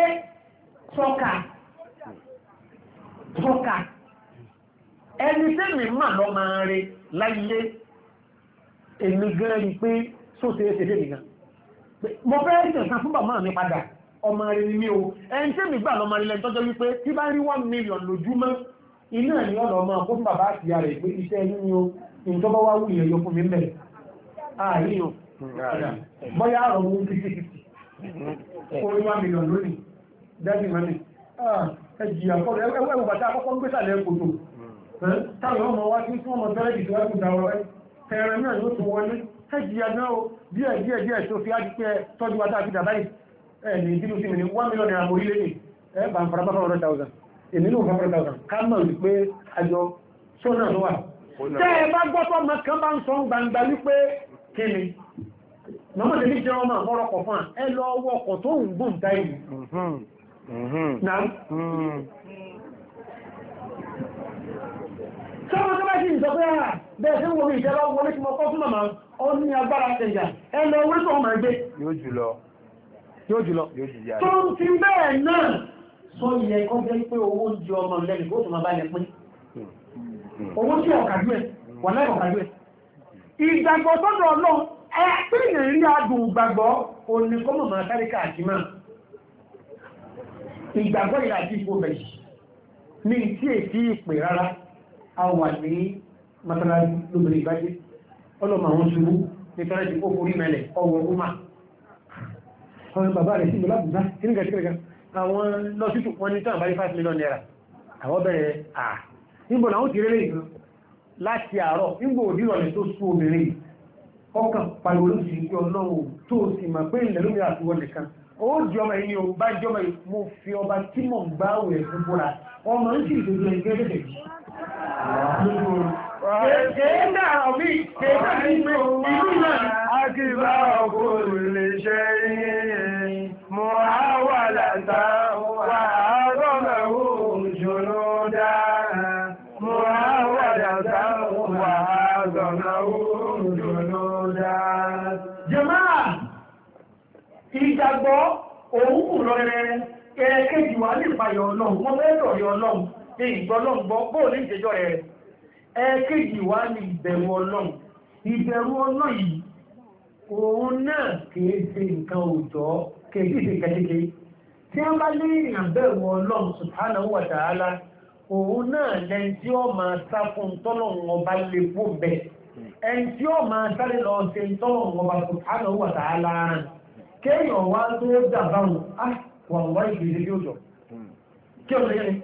tọ́ka ẹni tẹ́mi mà lọ máa rí láyé èmi gan rí pé sóòtẹ́ ẹsẹ̀ nìkan mo fẹ́ ìtẹ̀sán fún bàbá mi padà ọmọ rí ní o ẹni tẹ́mi gbà lọ máa rí lẹ́ntọ́jọ́ wípé tí bá rí 1 million lójúmọ́ iná ni ọ̀nà ọmọ kó fún bàbá àti ìyá rẹ̀ pé iṣẹ́ ẹni ni o ìjọba wá wù ìyẹn yọ fún mi mẹ́rẹ̀ ààríyàn bọ́yá àrọ̀ mú 50-50 orí 1 million lónìí dájú mọ́ni ẹjì àkọ́rọ̀ ẹwọ bàtà àkọ́kọ́ ń gbésàlẹ̀ kòtò táwọn ọmọ wá tí wọ́n mọ̀ tẹ́lẹ̀ ìjọba kò dáwọ́ ẹ̀rẹ̀ náà yóò tún wọlé ẹjì àgbà ó díẹ̀ tó fi ájú pé tọ́jú wátá àti dàbáyì ẹni ìdílù sí mi ní 1 million naira orílẹ̀ èdè ẹgbà ń fara 500,000 èmi ní 500,000 ká mọ̀ wípé àjọ sọ́nà ló wà tẹ́ ẹ bá gbọ́tọ̀ mọ́ kan bá ń sọ gbangba wípé kí ni mọ́mọ́ tẹ́lẹ̀ jẹ́ ọmọ àmọ́rọ̀kọ̀ fún ẹ lọ wọ́kọ̀ tó ń gbóǹ táìlì Sọ́wọ́n tó bá sí ìjọ pé àà bẹ́ẹ̀ tí wọ́n rí ìjọba wọlé tí mọ́ kọ́ fún màmá ọ ní agbára tẹ̀yà ẹlọ orí tó máa gbé yóò jùlọ tó ń ti bẹ́ẹ̀ náà sọ ilẹ̀ ẹ̀kọ́ jẹ́ pé owó ń jẹ ọmọ lẹ́nì kó tó máa bá lẹ pín owó tí ọ̀kàjú ẹ̀ wà láì ọ̀kàjú ẹ̀ ìgbàgbọ́ tọ́jọ́ ọlọ́run ẹ̀pìnrin rí adùn gbàgbọ́ oníkọ́mọ̀ máa sáré káàkiri máa ìgbàgbọ́ ìrà àti ipò bẹ̀yì ní tí èsì ìpè rárá a wà ní mọ́sálásí lóbìnrin ìbájé ọlọ́mọ àwọn ṣubú ní tọ́rẹ́ ti kó forí mẹ́lẹ̀ ọwọ́ ọmọ àwọn bàbá rẹ̀ sí ìlú lábùdá kíníkà àwọn lọ́sítù wọn ní tán àbárí 5 million naira àwọn bẹ̀rẹ̀ níbo làwọn ti rẹ́rẹ́ ìgbọ́n láti àárọ̀ níbo òdírọ̀lẹ̀ tó sú obìnrin ọkàn pariwo ló sì pé ọlọ́run tó sì mà pé ilẹ̀ lómi àtiwọ́ nìkan ó jẹ́ ọmọ ẹni o bá jẹ́ ọmọ mo fi ọba tí mọ̀ ń gbá òwẹ̀ fún búra ọmọ ń sì ìdójú ẹgbẹ́ gẹ́gẹ́ jì kéèdà ọ̀bí kéèdà ní pé ìlú náà akíbá ọkọ̀ lè ṣe mọ́ àwàlàtà wà rọ́mẹ̀wò jùlọ dáa mọ́ àwàlàtà wà rọ́mẹ̀wò jùlọ dáa jàmáà ìgbàgbọ́ òun kù lọ rẹ̀ ẹ̀ẹ́kẹ́jì wà ní ìpayọ̀ ọlọ́run wọ́n fẹ́ lọ̀rí ọlọ́run ní ìgbọ́lọ́gbọ́ bóò ní ìjẹjọ́ rẹ̀ ẹ̀ẹ́kẹ́jì wà ní ìbẹ̀rù ọlọ́run yìí òun náà kìí ṣe nǹkan òjò kìí ṣe kẹ́kẹ́kẹ́ tí a bá lé ìrìn bẹ̀rù ọlọ́run subhanahu wa ta'ala òun náà lẹ́n tí ó máa sá fún tọ́lọ̀run ọba lè fún bẹ̀ ẹn tí ó máa sáré lọ ṣe tọ́lọ̀run ọba subhanahu wa ta'ala kéèyàn wá tó dàbáhùn wọ́n wá ìgbèrè bí ó jọ kí ọ̀nà yẹn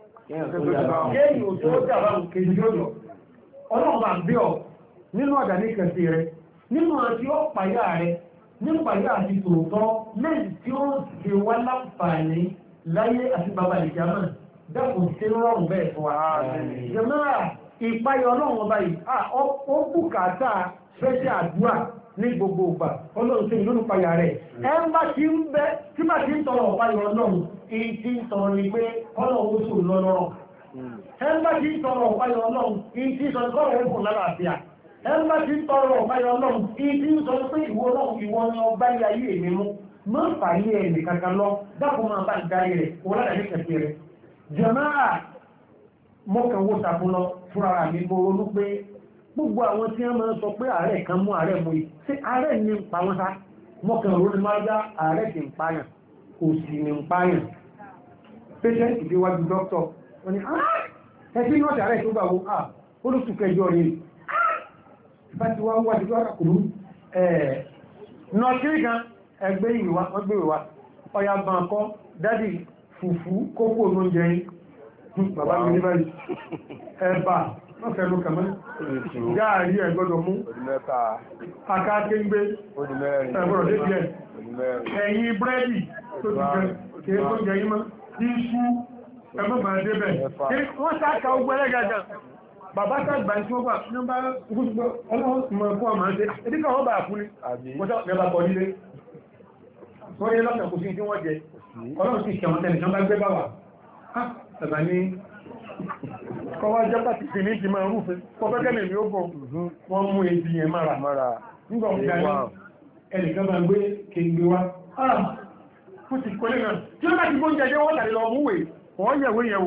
kéèyàn tó dàbáhùn kèjì bí ó jọ ọlọ́run bá ń bí ọ nínú àdá ní kẹsì rẹ nínú àti ó pàyà rẹ nípàyà àti tòótọ́ lẹ́yìn tí ó ṣe wá láǹfààní láyé àti bàbá ìjàmà dákùn sí rọrùn bẹ́ẹ̀ fún wa jẹ́mọ́ra ìpayọ̀ ọlọ́run ọba yìí ó bùkátà fẹ́ṣẹ́ àdúrà ní gbogbo ìgbà ọlọ́run tí ìlú payà rẹ̀ ẹmbá tí ń bẹ́ tí bá ti ń tọrọ ọ̀páyọ̀ ọlọ́run èyí tí ń tọrọ ní pé ọlọ́run oṣù lọ́lọ́rọ̀ ẹmbá tí ń tọrọ ọ̀páyọ̀ ọlọ́run èyí tí ń sọ kọ́rọ̀ ó fún lálàáfíà ẹmbá tí ń tọrọ ọ̀páyọ̀ ọlọ́run èyí tí ń sọ pé ìwọ ọlọ́run ìwọ ni ọba ilé ayé mi mú mọ́ fàyè ẹnì kankan lọ dákun máa bá ìdarí rẹ̀ wọ́n lára ní kẹsì rẹ̀ jàmáà mọ́kànwó sàfúnlọ fúnra mi mo ronú pé gbogbo àwọn tí wọ́n máa ń sọ pé ààrẹ kan mú ààrẹ mú yìí sí ààrẹ ní ń pa wọ́n sá mọ́kàn òun ni máa dá ààrẹ tí ń pààyàn kò sì ní ń pààyàn patient ìdí wájú dókítọ̀ wọ́n ni ẹ̀sí náà ààrẹ tó gbà wọ́n olóṣù kẹjọ rẹ̀ bá ti wá wájú tó àkùnrin nọ́ọ̀kiri kan ẹgbẹ́ ìwà ọya bankọ́ dádì fùfú kókó olóúnjẹ yìí bàbá mi ní báyìí ẹ̀bà wọ́n fẹ́lú kàmọ́ gáàrí ẹgbọ́dọ̀ mú akákéngbé ẹgbọ́dọ̀ dé díẹ̀ ẹ̀yìn búrẹ́dì tó ti jẹ kìí tó jẹ yí mọ́ iṣu ẹgbọ́gbà débẹ̀ wọ́n sáàkà ogun ẹlẹ́gàgà bàbá sàgbà tí ó wà ní bá ọlọ́mọ fún ọmọ ṣe ẹdíkà wọ́n bà fún ní wọ́n sọ mẹ́bà kọ nílé wọ́n yẹ lọ́pẹ̀ kò sí tí wọ́n jẹ ọlọ́run sì kẹwọn tẹ́lẹ̀ tí wọ́n bá gbé bá wà ẹ̀bà ní kọwàá jẹ́ pàtí sí ní ti máa rúfin pọ̀pẹ́kẹ́lẹ̀ ní ó bọ̀ wọ́n mú èdè yẹn mára nígbà ọ̀gbẹ̀ni ẹnìkan bá gbé kéńgbé wá fún ti kọ́lé náà tí ó bá ti gbóúnjẹ jẹ́ wọ́n tàbí lọ múwèé wọ́n yẹ̀wé yẹ̀wò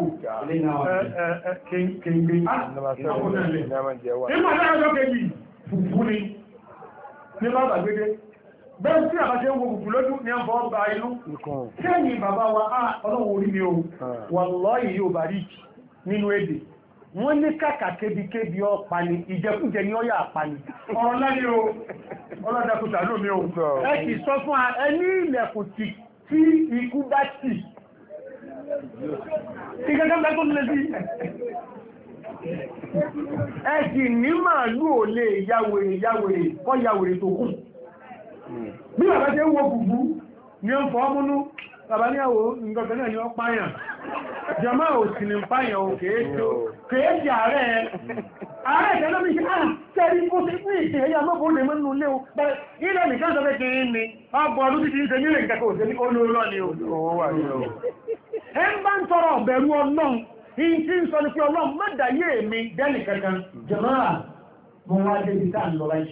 kéńgbé nígbà láàájọ́ kejì fùfú ni ní bá gbàgbégé bẹ́ẹ̀ tí àbáṣẹ́ wo fùfú lójú ní ọ̀bọ̀ ọba inú kẹ́yìn bàbá wa ọlọ́wọ̀ orí mi o wallahi yóò bá rí nínú èdè wọ́n ní kàkà kébikébi ọpa ni ìjẹkújẹ ní ọyà àpá ni ọ̀rọ̀ láyé o ọlọ́dàkùtà ló mi o ẹ kì sọ fún ẹni ilẹ̀kùn tí ikú bá tì ìgẹ́gẹ́ tó lè sí ẹ̀kì ní màálù ò lè yàwèrè kọ́ yàwèrè tó kùn bí bàbá tẹ́ wọ gbùgbú ní ọ fọ́ múnú bàbá ní àwọ̀ nǹkan náà ni ọ páyàn jẹmọ́ ò sì ní páyàn ò kéèkì ààrẹ ìtẹ́lọ́mí ṣe tẹ́rí kó sí ní ìṣẹ́ ẹ̀yà mọ́bọ̀ lè mọ́nú lé o ilẹ̀ nìkan sọ fẹ́ kí ní ọgbọ̀n ọdún títí ń ṣe nílẹ̀ ìkẹ́kọ̀ọ́ òṣèlú olóòrọ̀ ni o ẹ ń bá ń tọrọ ọ̀bẹ̀rù ọlọ́run in tí ń sọ ní pé ọlọ́run mọ́dàyé mi dẹ́nì kankan jẹmọ́ra mọ́ wá dé ìta ń lọ láì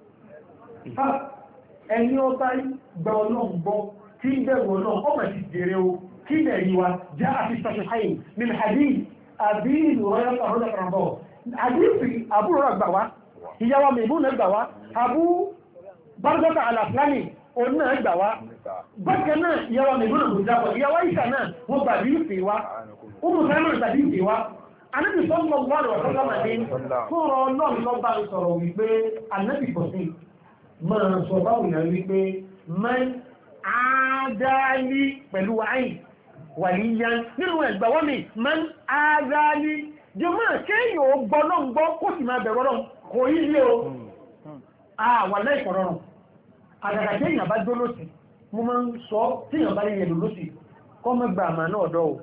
ẹni ọba gba ọlọ́run gbọ́ tí ń bẹ̀rù ọlọ́run ọmọ ti jẹrẹ o kí lẹ̀ yí wa já àfi sàṣẹ̀háyìn min hadith àbí ìlú ọ̀rọ̀ ọ̀rọ̀ ọ̀rọ̀ àdífì àbúrò rẹ̀ gbà wá ìyàwó mìíràn náà gbà wá àbú bárdọ́ta àlàfláàní òun náà gbà wá bákan náà ìyàwó mìíràn náà gbà ìyàwó ìṣà náà wọ́n gbà bí ìfì wá ọmọ sẹ́mọ̀ ìtàdí ìfì wá anábì sọ́lọ́ wọ́n rọ̀ sọ́lọ́màdé fúnrọ̀ náà lọ bá sọ̀rọ̀ wípé anábì kọ̀sí máa sọ báwọn náà wípé mẹ́n àádáálí pẹ̀lú àìn wàlíyá nínú ẹgbàwọ́ mi mẹ́n àádáálí jẹmọ́ kéèyàn ó gbọ́ náà gbọ́ kó sì máa bẹ̀rọ náà kò yí lé o wà láìkọ̀rọ̀rùn àgàgà kéèyàn bá jó lóṣì mú máa ń sọ tíyàn bá yẹ lò lóṣì kọ́ mẹ́gbà àmà náà ọ̀dọ́ o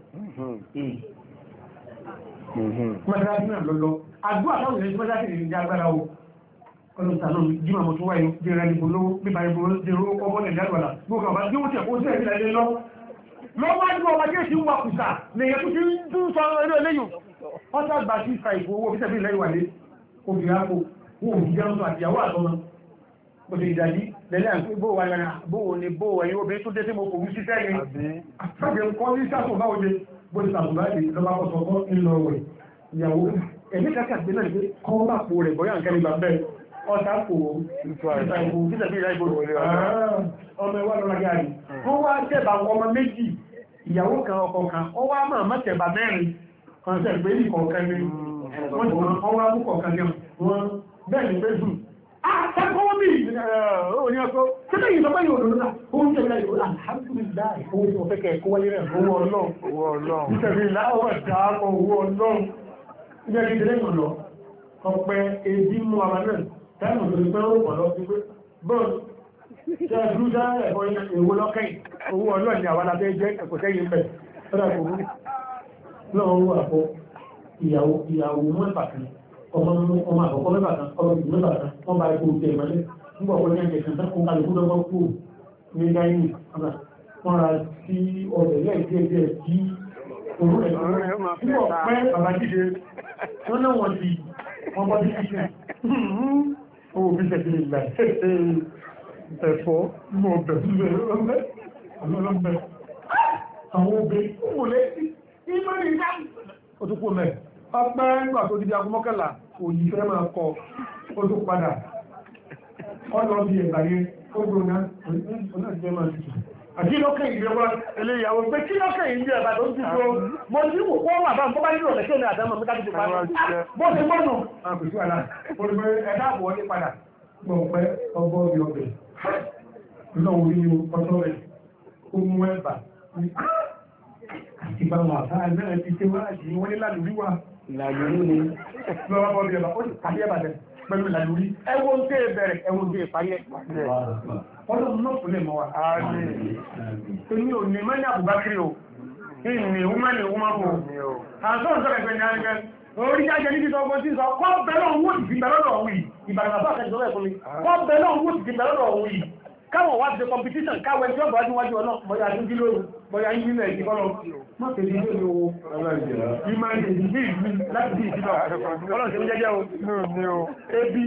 mọ́sálásí náà lọ́lọ́ àdúrà táwọn ìrìn mọ́sálásí ìrìn ní agbára o ọlọ́sàánà jíma mọ̀ tó wáyé jẹ́rẹ́ níbo lówó bíbá ibo jẹ́rọ ọmọ nàìjíríà wà gbogbo àbá tí ó tẹ̀ kó sí ẹ̀sìn ẹ̀lẹ́ lọ lọ́wọ́jú ọba jẹ́ sí wà kùsà lèyẹ tó ti ń tún sọ eré eléyìn ọ́sà gbà sí ìfà ìfò owó fíṣẹ̀bí ilẹ̀ ìwàlé obìnrin àpò wọn ò jẹun tó àtìyàwó àtọmọ bó ti ìdájí lẹ́lẹ́ àti bóòwà yàrá bóòwò ni bóòwà yìí obìnrin tó dé sí mo kò wú sí sẹ́yìn àtàbí nǹkan ní sàtò báwo de bó ti sàtò báyìí lọ́ba kọsọ̀ fún ńlọ wẹ̀ ìyàwó ẹ̀mí kàkà gbé náà ní pé kọ́ bá po rẹ̀ bọ́yá nǹkan nígbà bẹ́ẹ̀ ọ̀tá kò ìfà ìfò fíṣẹ̀bí ilẹ̀ ìbò ọmọ ẹwà lọ́la gáàrí wọ́n wá tẹ̀bà ọmọ méjì ìyàwó kan ọkọ kan ó wá máa má tẹ̀bà mẹ́rin kan sẹ́ pé ní kọ̀ọ̀kan ní wọ́n ti wọ́n wá mú kọ̀ọ̀kan ní wọ́n bẹ́ẹ̀ ní pé sùn àtẹ́kọ́wọ́ bí òní ọkọ̀ tẹ́lẹ̀ yìí lọ́pẹ́ yóò lọ́nà oúnjẹ ìlà ìwò alhamdulillah owó tí wọ́n fẹ́ kẹ́ ẹ̀kọ́ wáyé rẹ̀ owó ọlọ́run ìtẹ̀lẹ̀ ìlàwọ̀ dáàmọ̀ owó ọlọ́run ilẹ̀ ìdílé mọ̀ lọ ọpẹ́ èdí mú àwọn náà táìmù tó ti pẹ́ ó pọ̀ lọ sí pé bọ́ọ̀lù ṣe ẹ̀dúdá ẹ̀kọ́ ìwò lọ́kẹ́yìn owó ọlọ́run ni àwọn abẹ́ jẹ́ ẹ̀kọ́ tẹ́yìn bẹ̀ ọ́dà kò rú lọ́wọ́ owó àpọ̀ ìyàwó mọ́ta kan ọmọ àkọ́kọ́ mẹ́bà kan ọmọ ìlú mẹ́bà kan wọ́n bá ikú tẹ̀ ìmọ̀lẹ́ nígbà wọ́n ní ẹ̀jẹ̀ kan tán kó kálukú lọ́gbọ́n kú ní dáínì wọ́n ra sí ọ̀rẹ́ lẹ́ẹ̀dẹ́ẹ̀dẹ́ tí òun rẹ̀ nígbà pẹ́ bàbá jíde wọ́n náà wọ́n ti wọ́n bọ́ sí kíkẹ́ owó bí sẹ́kì ìlà ẹ̀fọ́ mọ̀ ọ̀bẹ̀ sílẹ̀ ọlọ́bẹ̀ àwọn obìnrin kúrò lẹ́sí ìmọ̀ ìrìnà òtúkú mẹ́ ọpẹ́ nígbà tó di agun mọ́kànlá òyìn fẹ́ máa kọ ó tó padà ọlọ́ bí ẹ̀bàyẹ ó gbóná onájẹ́ máa tutù àti lọ́kẹ́ ìrẹwà eléyàwó pé kí lọ́kẹ́ ìrẹ́ ẹ̀bà tó ti tó mọ́ sí wọ́n wà bá ń bọ́bá nílò ọ̀lẹ́kẹ́ ní àdámọ̀ mẹ́ta tó parí bó ṣe mọ́nù àkùsù àlá olùgbé ẹ̀dá àbọ̀ ní padà gbọ̀pẹ́ ọgbọ́ ọbẹ̀ ọbẹ̀ náà orí ni ọjọ́ rẹ̀ ó mú ẹ̀bà àti báwọn àfáà náà ti ṣe wá àti wọ́n ní lálùríwà lálùrí ni lọ́wọ́ ọbẹ̀ ọbẹ̀ ó sì pàdé ẹ̀bà bẹ̀ pẹ̀lú lálùrí ẹwọ́n tẹ́ bẹ̀rẹ̀ ẹwọ́n tẹ́ parí ẹ̀ ọlọ́run náà fún lè mọ́ wa èmi ò ní mẹ́ni àbúbákiri o ìní ìwúmẹ́ni ìwúmọ́kò àtọ́rọ̀ sọ́rọ̀ ẹgbẹ̀ ní àrígbẹ́ orí jájẹ níbi tọ́gbọ́n tí sọ kọ́ bẹ̀rẹ̀ owó ti fi bẹ̀rẹ̀ lọ́wọ́ yìí ìbàdàn bá kẹjọ rẹ̀ fún mi kọ́ bẹ̀rẹ̀ owó ti fi bẹ̀rẹ̀ lọ́wọ́ yìí káwọn wá ti competition káwọn ẹjọ́ bọ̀ wájú ọ̀nà bọ̀yá àdúgbì lóru bọ̀yá yìí nílẹ̀ ìdí kọ́lọ̀ mọ́ tẹ̀lé ní orí owó ìmọ̀ ìdí bí láti bí ìdílọ ọlọ́run ṣe ń jẹ́jẹ́ o ebi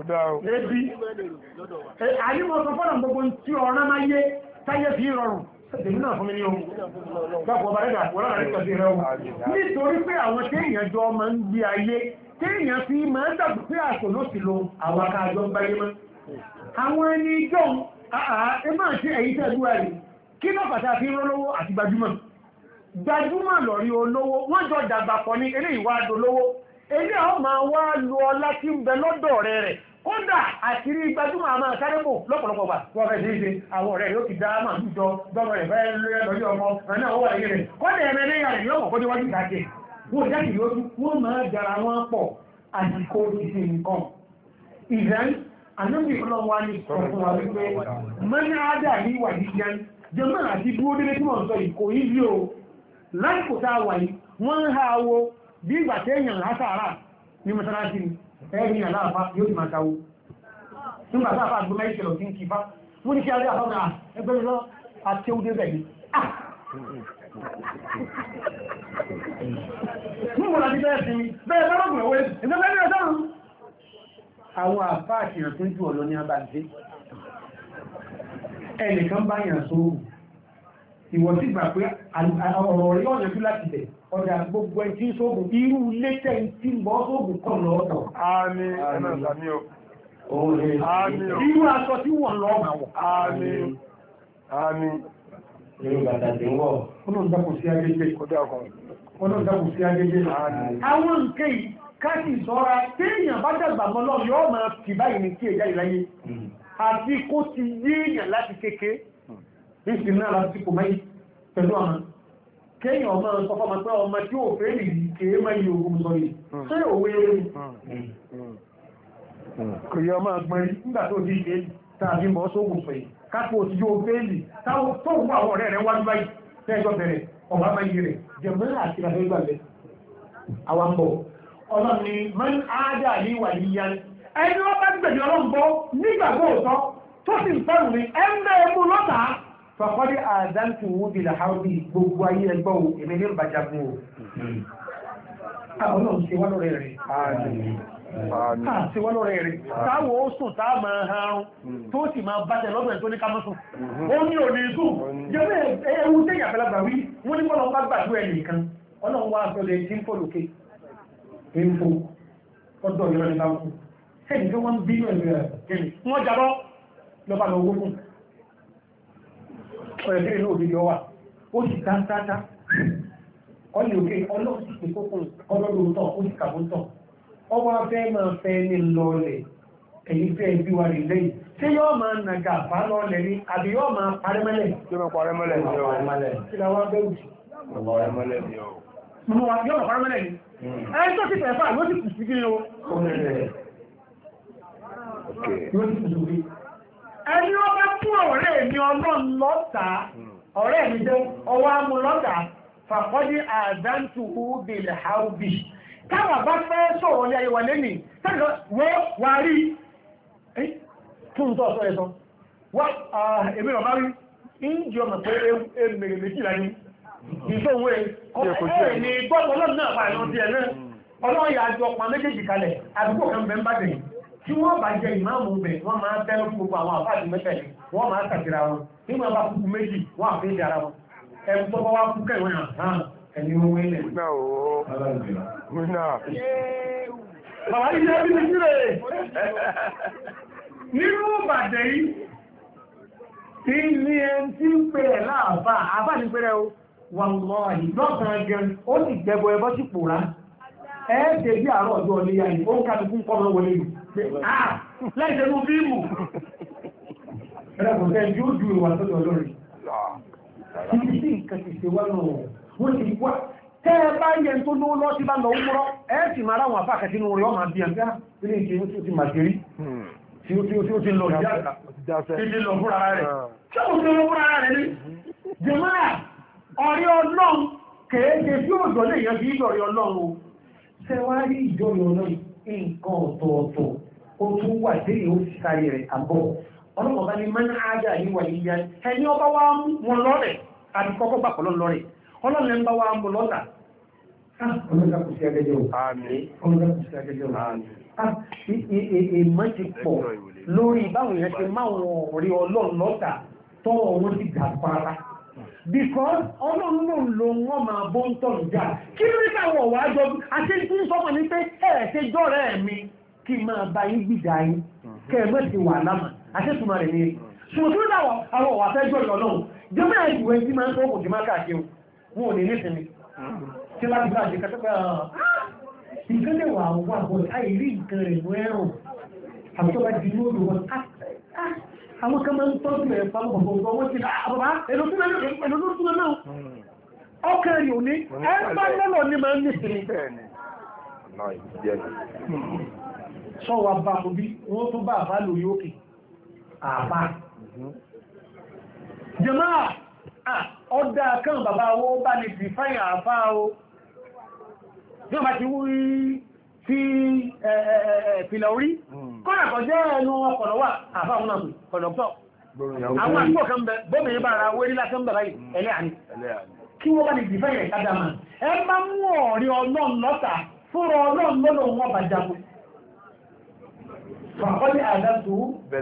àyíwọ̀ sọ fọ́nà gbogbo tí ọ̀rán máa yé táyé fi rọrùn tèmi náà fún mi ní ohun gbọ́pọ̀ bá rẹ̀dà wọ́n lára nípa sí rẹ̀ ohun nítorí pé àwọn téèyàn jọ máa ń gbé ayé téèyàn fi máa ń dàbí pé àṣò ló sì lo àwọn akáàjọ ń báyé mọ́ àwọn ẹni ìjọ ẹ máa ṣe èyí tẹ́lúwà rí kí náà pàtàkì fi rọ́lọ́wọ́ àti gbajúmọ̀ lọ́rí olówó wọ́n jọ dàgbà pọ̀ ní eléyìí wá dolówó ilé àwọn máa wá lo ọlá tí ń bẹ lọ́dọ̀ rẹ̀ kódà àkírí gbajúmọ̀ àmà sárébò lọ́pọ̀lọpọ̀ gbà wọ́n fẹ́ sí ṣe àwọn ọ̀rẹ́ yóò ti dá máa ń jọ dọ́mọ rẹ̀ fẹ́ lórí ọmọ ẹ̀nà owó ẹ̀yẹ rẹ̀ kọ́dà ẹ̀mẹ́ lẹ́yà rẹ̀ yóò kọ́dé wájú ìdájẹ́ wọ́n jáde lójú wọ́n máa jara wọn pọ̀ àsìkò ìsìn nǹkan ìrẹ́n ànábì ọlọ́wọ́ ní ọ̀fún wa wípé mẹ́ni ádà ní ìwà yíyan jẹmọ́ àti dúró dédé tí wọ́n sọ ìkò yìí o lásìkò tá a wà yìí wọ́n ń ha awo bí ìgbà téèyàn lásàárà ní mọ́sálásí ni ẹ̀rin àláàfá yóò ti máa káwó nígbà tó àfá àgbọ́mọ́ ìṣẹ̀lọ̀ tí ń kí fá mú ní kí a rí àfá ẹgbẹ́ lọ àti ó dé bẹ̀ ní nígbò láti bẹ́ẹ̀ sí bẹ́ẹ̀ lọ́rọ̀gùn ẹ̀wẹ́ ìgbẹ́gbẹ́ ní ọjọ́ àwọn àfá àṣìyàn tó jù ọ̀lọ́ ní abájé ẹnìkan bá yàn sóòrùn ìwọ̀n tí gbà pé ọ̀rọ̀ rí ọ̀yànjú láti bẹ̀ ọ̀dà gbogbo ẹ̀ tí ń sóògùn irú létẹ́ tí ń bọ́ sóògùn kọ̀ lọ́ọ̀tọ̀. Àmín ẹ̀nà ìsàmí o. Irú aṣọ tí wọ́n lọ máa wọ̀. Àmín. Àmín. Irú bàtà tí ń wọ̀. Ọlọ́run dákùn sí agéjé. Ọlọ́run dákùn sí agéjé. Àwọn nǹkan yìí káàkiri sọ́ra téèyàn bá dàgbà mọ́ lọ yóò máa kì báyìí ní kí ẹja ìláyé. Àti kó ti yéèyàn láti kéke. Ìsìn náà láti kò máyì pẹ̀lú ọmọ. Kéèyàn ọmọ sọfọ́ ma pé ọmọ tí ó fẹ́ lè kéé máa yí ogun sọ yìí. Ṣé òwe rí? Kò yẹ ọmọ agbọ́n rí nígbà tó di ìṣẹ́ tàbí mọ́ sóògùn pẹ̀. Kápò tí ó fẹ́ lè tó wù àwọn ọ̀rẹ́ rẹ̀ wájú báyìí tẹ́jọ bẹ̀rẹ̀ ọba máa yí rẹ̀. Jẹ̀mọ́ àti ìrànlẹ́ ìgbàlẹ̀. Àwọn bọ̀. Ọlọ́run ni mọ́n áádà ní ìwà yíyá. Ẹni wọ́n bá gbẹ̀dẹ̀ ọlọ́mbọ́ nígbàgbọ́ òótọ́ tó sì ń fẹ́rù ní ẹgbẹ́ ẹmú lọ́tàá fàkọ́dé àdáǹtì wọ́n bí làhábí gbogbo ayé ẹgbọ́ èmì ní ìbàjágún o. Ọlọ́run ṣe wọ́n lọ́rẹ̀ rẹ̀. Ṣe wọ́n lọ́rẹ̀ rẹ̀. Táwọ̀ ó sùn táà máa harun tó sì máa bájẹ̀ lọ́dọ̀ ẹ̀ tó ní kámọ́sùn. Ó ní òní sùn. Jẹ́ ewu tẹ́yà fẹ́lágbà wí, wọ́n ní bọ́lọ̀ bá gbàdú ẹ̀ nìkan. Ọlọ́run wá sọ lè tí ń fò lókè. Info. Ọdọ̀ ìrọ̀ ní bá kú. Ẹni tó wọ́n bí wọ́n jabọ́ lọ́pàá lọ owó fún. Ọ̀rẹ́ tí inú òbí yọ wà, ó sì tátátá. Ọlẹ́ òkè ọlọ́run sì pè fókùn ọlọ́run tọ̀, ó sì kàbó tọ̀. Ọwọ́ afẹ́ máa fẹ́ ní lọlẹ̀, ẹ̀yìn fẹ́ bí wà rí lẹ́yìn. Ṣé yọ́ máa nàgà bá lọlẹ̀ ní, àbí yọ́ máa parẹ́mẹ́lẹ̀? Yọ́ máa parẹ́mẹ́lẹ̀ ni ó. Kí la wá bẹ́rù sí? Parẹ́mẹ́lẹ̀ ni ó. Yọ́ máa parẹ́mẹ́lẹ̀ ni. Ẹni tó sì fẹ́ fà ló sì kù sí kí ni ó? Ẹni ó bá fún ọ̀rẹ́ mi ọlọ́run lọ́tàá, ọ̀rẹ́ mi jẹ́ ọwọ́ amú lọ́tàá, fàkọ́dí àdántù ubìlẹ̀ haúbì. Káwà bá fẹ́ sọ̀rọ̀ ní ayé wà lẹ́nì, tẹ́lẹ̀ wà rí, tún tọ́ sọ ẹ̀sọ́. Èmi rọ̀ bá rí, ìjọ mọ̀ pé èmèrè méjìlá ní ìṣòwò ẹ̀ ní gbọ́gbọ́ lọ́nà náà pàdé ọdí ẹ̀ náà. Ọlọ́run yà jọ pa méjèèjì kalẹ̀, àdúgbò kan bẹ̀ ń bá dẹ̀. Tí wọ́n bá jẹ ìmáàmù bẹ̀, wọ́n máa tẹ́lú fún gbogbo àwọn àfáàdì mẹ́tẹ̀lẹ̀, wọ́n máa tàkìrà wọn. Tí wọ́n bá kúkú méjì, wọ́n àfẹ́ ìdí ara wọn. Ẹ̀rù tó bá wá kú kẹ́wọ́n hàn ẹni owó ilẹ̀. Bàbá yìí ẹbí ní sílẹ̀. Nínú bàdẹ̀ yìí, tí ní ẹn tí ń pè ẹ̀ láàfà, àfà ní pẹ́rẹ́ o, wọ́n lọ ìlọ́sàn gẹn, ó sì gbẹbọ ẹbọ́ sí pòrá. Ẹ́ẹ̀dẹ̀ bí àárọ̀ ọjọ́ ọlẹ́yà ni, ó ń kàbí fún kọ́mọ wọlé yìí. láìsẹ̀ mú fíìmù ẹ̀rọ tẹ́ yóò ju ìwà tó lọ lórí títí sí nǹkan ti ṣe wá náà wọ́n ti wá tẹ́ ẹ bá yẹ tó lówó lọ́ sí bá lọ wúrọ́ ẹ sì máa ráwọn àfáà kẹsínú rẹ̀ ọmọ àbí àgbá ilé ìṣe ó ti màṣírí tí ó ti lọ fúnra rẹ̀ tí ó ti lọ fúnra rẹ̀ ní jẹ́mọ́ra ọ̀rẹ́ ọlọ́run kèéje tí ó jọ lè yẹ bí ìjọ̀rẹ́ ọlọ́run o tẹwárí ìjọ̀rẹ́ ọlọ́run nǹkan ọ̀tọ̀ọ̀tọ̀ ó tún wà déyìí ó sì sáré rẹ̀ àbọ̀ ọlọ́pàá bá ní mọ́nà ájá yíwà yíyá ẹni ọba wá mú wọn lọ́rẹ̀ àti kọ́kọ́ gbà pọ̀lọ́ lọ́rẹ̀ ọlọ́run ń bá wá mú lọ́tà ọlọ́dà kò sí agẹjẹ́ o ọlọ́dà kò sí agẹjẹ́ o èèmọ́ ti pọ̀ lórí báwọn èèyàn ti máwọn ọ̀rẹ́ ọlọ́run lọ́tà tọ́wọ́ wọn ti dà para because ọlọ́run ló ń lo wọn máa bó ń tọ̀ níjà kí ló ní káwọn ọ̀wá jọ àti tí ń sọ́mọ̀ ní pé ṣe jọ́rẹ̀ mi kí máa bá yín gbìjà yín kẹ́ẹ̀mọ́ ti wà lámà àṣẹ́tùmọ̀ rẹ̀ ní ṣùgbọ́n tó dáwọ̀ àwọn ọ̀wà fẹ́ jọ́rẹ̀ ọlọ́run jẹ́mọ́ ìwé tí máa ń tó kò jí máa káàkiri wọn ò ní nísìnyí tí láti bá àjẹ́ kẹtọ́gbà ìkẹ́lẹ̀ wà wà bọ̀ àìrí nǹkan rẹ̀ mú ẹ̀rùn àbúkọ́bá di ní odò wọn àwọn kan máa ń tọ́jú ẹ̀ pàmọ́pọ̀ wọ́n ti àbàbá ẹ̀lọ́túnmọ̀ náà ọkẹ̀rì òní ẹgbà lọ́lọ́ ní máa ń ní sinmi sọ́wọ́ bá mú bí wọ́n tó bá àbá lórí òkè àbá jàmáà ọdá kan bàbá owó bá ní ti fáyà àfá o yóò bá ti wú tí pìlà orí kọ́nà kọ̀ jẹ́ ẹnu ọkọ̀lọ́wà àfá àwọn àpù kọ̀lọ̀pọ̀ àwọn àpò kan bẹ bóbìnrin bá ara wérí lásán bẹ̀rẹ̀ ẹlẹ́ àní kí wọ́n bá ní ti fáyà ìkádàmà ẹ má mú ọ̀rí ọlọ́run lọ́ta fúnra ọlọ́run lọ́nà wọn bá jagun fàkọ́lé àdásù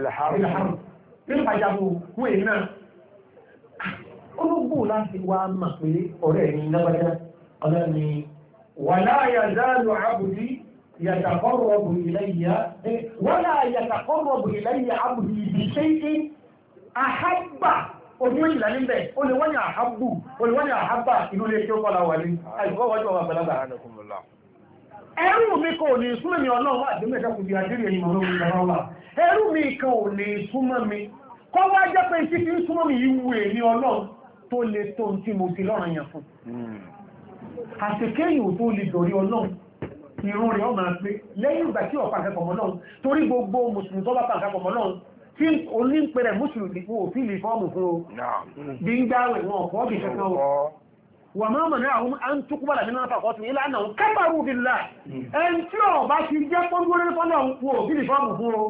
bẹ̀lẹ̀ olóògbò láti wá mà pé ọ̀rẹ́ ẹni lábájá ọ̀rẹ́ ni wà láyà záàlù àbùdí yàtàkọ́rọ̀bù ilayya àbùdí ibi ṣe é àhábà ojú ìlà níbẹ̀ o lè wọ́n ni àhábù o lè wọ́n ni àhábà inú lè tí ó kọ́lá wà ní àìsíwọ́wọ́jọ́ wà pẹ̀lá ẹrù mi kò ní súnmọ́ mi ọlọ́run wà dínmẹ̀ ṣẹ́kù bí àjírí ẹ̀yìn olóòrùn ìgbàrá wà ẹrù mi kan ò ní súnmọ́ mi kọ́ wá jẹ́ pé tí kí ń súnmọ́ mi yíwu èmi ọlọ́run tó lè tó tí mo ti lọ́rọ̀ yàn fún àṣekéyìn tó lè dọ̀rí ọlọ́run ìrún rẹ̀ ọmọ pé lẹ́yìn ìgbà tí ọ̀pá akẹ́kọ̀ọ́ mọ́ náà torí gbogbo mùsùlùmí tó bá pa akẹ́kọ̀ọ́ mọ́ náà tí onípẹ̀rẹ̀ mùsùlùmí fún òfin lè fọ́ọ̀mù fún o bí ń gbáwẹ̀ wọn ọ̀pọ̀ bí kẹ́kẹ́ wà máa mọ̀ ní àwọn an tó kúbàlà nínú àpapọ̀tún ilá náà kábàrú bí láà ẹn tí ọ bá ti jẹ́ pọ́ngbọ́n fọ́nà wọn òfin lè fọ́ọ̀mù fún o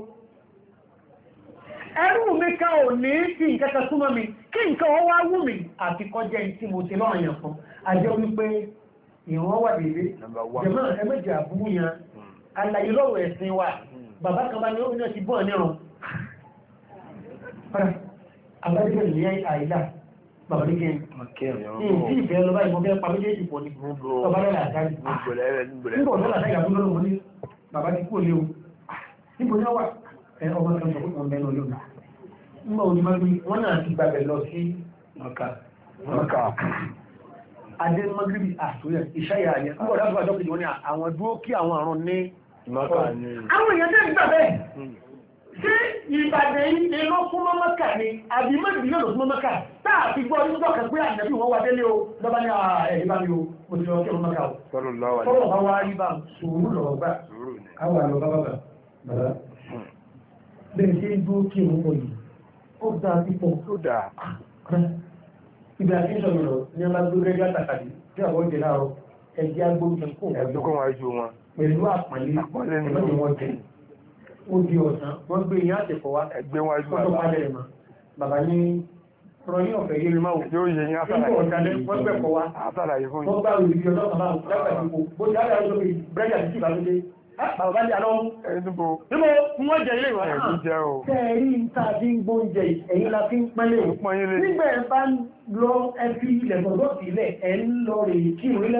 ẹrù mi ká ò ní kí nkẹ́kẹ́ súnmọ́ mi kí nǹkan wọ́n wá wù mí àti kọjá tí mo ti lọ́rọ̀ yàn fún àjọ wípé ìwọ̀n wà dédé jẹ̀mọ́ ẹgbẹ́jẹ̀ àbúrú yẹn alàyé lọ́wọ́ ẹ̀sìn wa bàbá kan bá ní ó ti bọ́ nírun àbájẹ́ ìlú àìlà bàbá ní kí n tí ìfẹ́ lọ báyìí mo fẹ́ pa méjèèjì pọ̀ ní bàbá rẹ̀ àjáde nígbà ọ̀dọ́ làtà ìyàbú lọ́rọ̀ mo ní bàbá ti kú òlé o níbo ní wà ọmọ kan sọ fún ọmọ ẹnu olóòrùn nígbà òní máa bí wọ́n náà ti gbàgbẹ̀ lọ sí Mọ́kà adé mọ́gírí àtúnyẹ̀ ìṣẹ́yà ayẹ́ nígbà ọ̀dọ́ àbúgbà jọ́kìdì wọ́n ní àwọn dúró kí àwọn àrùn ní Mọ́kà ní àwọn èèyàn tẹ́ gbà bẹ́ẹ̀ ṣé Ìbàdàn ilé ló fún Mọ́kà ni àbí mọ́gírí yóò fún Mọ́kà táà fi gbọ́ nígbà kan pé àjẹ́bí wọ́n wà délé o lọ́bá ní ẹ̀ẹ́dì bá mi o mo ti lọ kí ọmọ Mọ́kà o tọ́lọ̀ bá wá rí bá sùúrù lọ́wọ́ gbà káwà lọ bá bàbà bẹ́ẹ̀ ṣe ń dúró kí òun pọ̀ yìí ó dá pípọ̀ ó dá ibi àkíńsọ̀ lọ ní ọmọ gbé rẹ́díò àtàkàdì tí àwọn ìjẹ láàrọ̀ ẹgbẹ́ agbóhùn kó pẹ̀lú àpàlẹ́ ẹgbẹ́ wọn jẹ ó di ọ̀sán wọ́n gbé ìyá àtẹ̀kọ̀ wá ọjọ́ pálẹ̀ rẹ̀ mọ́ bàbá ní ọ̀rọ̀ ní ọ̀fẹ́ yé mi máa wò nígbà ọ̀dálẹ́ wọ́n gbẹ̀kọ̀ wá wọ́n gbá òrìbí ọlọ́pàá báwọn lágbàdìpọ̀ bó ti á bàbá ní àlọ́ níbo wọ́n jẹ ilé ìwọ̀n náà tẹ́ẹ̀rí ń ta bí ń gbóúnjẹ ẹ̀yìn la fi ń pẹ́lẹ̀ nígbẹ̀ bá ń lọ ẹbí ilẹ̀ gbọ́dọ̀ sílẹ̀ ẹ̀ ń lọ rè kí orílẹ̀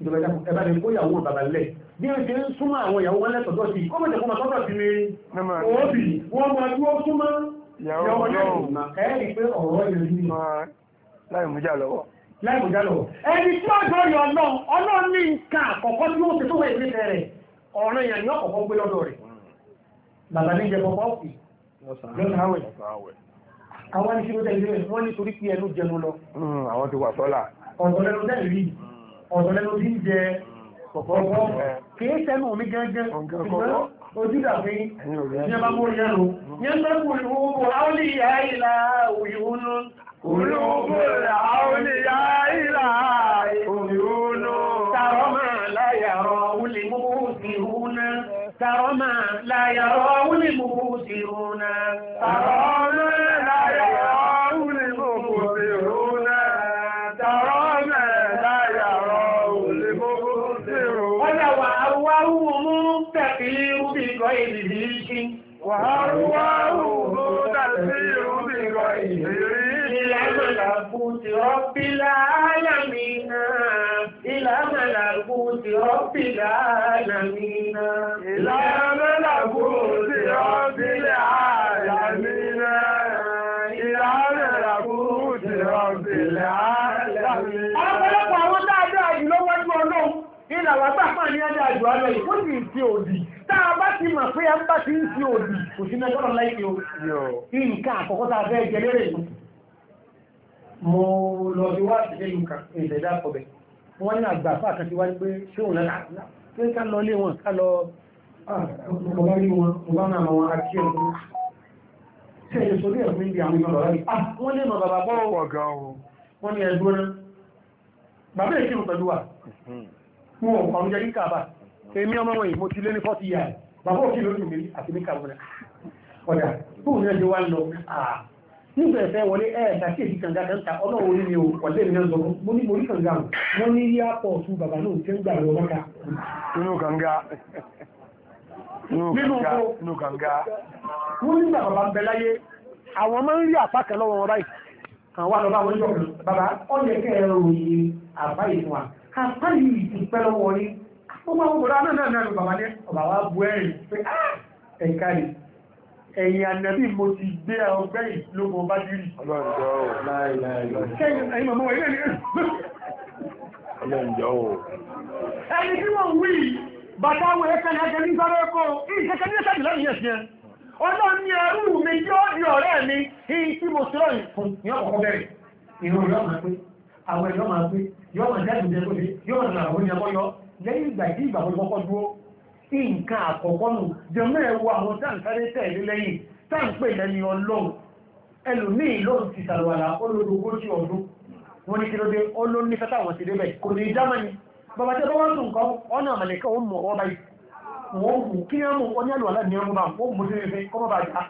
ìjọba ẹ̀bá ni kó ìyàwó bàbá lẹ̀ bí ó ṣe ń súnmọ́ àwọn ìyàwó wọn lẹ́tọ̀ọ́dọ̀ sí kó mọ̀jẹ̀ kó máa tọ́tọ̀ sí ní òbí wọ́n máa dúró súnmọ́ ìyàwó náà ẹ̀rí pé ọ̀rọ̀ ìrìn láì mú jà lọ́wọ́ ẹni tí ó jọ yọ ọlọ́run ní nǹkan àkọ́kọ́ tí ó ṣe tó wẹ̀ ìpínlẹ̀ rẹ̀ ọ̀rọ̀ ìyàn ní ọ̀kọ̀kọ́ gbé lọ́dọ̀ rẹ̀ bàbá ní jẹmọ pọ́ọ̀pì lọ́sàáwẹ̀ àwọn ní ṣe ló tẹ́lẹ̀ wọ́n ní torí pé ẹnu jẹnu lọ àwọn ti wà sọ́là ọ̀dọ̀lẹ́nu tẹ́lẹ̀ rí ọ̀dọ̀lẹ́nu tí ń jẹ pọ̀pọ̀pọ̀ kìí sẹ́nu mi gẹ́gẹ́ ṣùgbọ́n ojúdà pé ní ọba mú ìyẹnu ní ẹgbẹ́ kùrìwò áwọ́lìyà ìlà òyìnbó Olúgbò àwọlìyà ìlà òyìnbó tààrọ máa láyàrọ̀ wúlì mú sí rúnà tààrọ máa láyàrọ̀ wúlì mú sí rúnà tààrọ máa láyàrọ̀ wúlì mú sí rúnà tààrọ máa láyàrọ̀ wúlì mú sí rúnà ọjà wà áwárú mú tẹ̀kì rúbì gọ́ ìrìlì ṣí wà áwárú mú tẹ̀kì rúbì gọ́ ìrìlì ملكوت رب العالمين إلى ملكوت رب العالمين إلى ملكوت رب العالمين إلى ملكوت رب العالمين ọ̀pọ̀lọpọ̀ àwọn dáadáa jù ló wájú ọlọ́run ilẹ̀ wà gbáfà ní ẹjọ́ àjò alẹ́ ìkó sì ń fi òdì táa bá ti mọ̀ pé ẹ bá ti ń fi òdì kò sí mẹ́jọ́rọ̀ láìpẹ́ o nǹkan àkọ́kọ́ tá a fẹ́ jẹ lérè mo lọ sí wá sí ìlú kan ìṣẹ̀dá ọbẹ̀ wọ́n ní àgbà fáà kan ti wá ní pé ṣé òun lọ́la pé ká lọ lé wọn ká lọ mo bá rí wọn mo bá náà wọn àti ẹ̀kọ́ tí ẹ̀yẹ sórí ẹ̀kọ́ níbi àwọn ìmọ̀ lọ́la rí wọ́n lè mọ̀ bàbá bọ́ wọ́n ní ẹ̀dùn náà bàbá èkí mú pẹ̀lú wa wọn ò pàrún jẹ́ ní kàbà èmi ọmọ wọn yìí mo ti lé ní 40 years bàbá òkè lójú mi àti ní kàbà ọ̀dà fún ní ẹjọ́ wá lọ nígbà ẹ̀fẹ́ wọlé ẹ̀ẹ̀ta sí èdè kànga kẹta ọlọ́wọ́ orí ni o wọ̀lẹ́ ìrìnà ọ̀zọ̀ mo ní morí kànga wọ́n ní rí àpọ̀ ọ̀tún bàbá náà tí ń gbà lọ mọ́ka inú kànga wọ́n nígbà bàbá bẹ láyé àwọn máa ń rí àpá kan lọ́wọ́ wọn báyìí kan wá lọ́bá wọn jọ̀kọ̀ bàbá ọ̀yẹ̀ kẹrọ òyìn àbá ìfún wa àpá yìí ti pẹ́ lọ́wọ́ rí ó máa ń gbọ́dọ̀ náà bàbá ní ọ̀bà wa bu ẹ̀rìn pé ẹ̀ka rẹ̀ ẹ̀yìn ànàbí mo ti gbé ọgbẹ́ ìlógún bá dìrì. Ẹni tí wọ́n wí bàtà wọ ẹ̀kẹ́ ní ẹgbẹ́ ní sọ́rọ̀ ẹ̀kọ́ ìṣẹ́kẹ́ ní ẹ̀ṣẹ́ ìlànà ìyẹ̀sìn ẹ̀. Ọlọ́run ní ẹrú mi tí ó di ọ̀rẹ́ mi tí mo sọ́rọ̀ ìfún ní ọkọ̀ bẹ̀rẹ̀. Ìrún yọ́ máa pé, àwọn ẹ̀yọ́ máa pé, yọ́ máa jáde jẹ́ kó ṣe, yọ́ máa nàrà wọ́n ní ẹkọ́ yọ, lẹ́yìn ìgbà tí ìgbà kọ́kọ́ dúró, nǹkan àkọ́kọ́ nù, jẹmọ́ ẹwọ àwọn táǹkárẹ́ tẹ̀lé lẹ́yìn táǹpẹ̀ lẹ́yìn ọlọ́run ẹlòmíì lóòrùn ti sàrọ̀wàlá olóògójì ọdún wọ́n ní kí ló dé olóòní fẹ́ta àwọn ti débẹ̀ kò ní jámani bàbá tẹ́ bá wọ́n tún nǹkan ọ̀nà àmàlẹ́kẹ́ wọ́n mọ̀ ọ́ báyìí wọ́n mú kí ní ọmọ oní àlùwàlá ní ọmọ bá wọ́n mú sí ẹgbẹ́ kọ́mọ́ bá já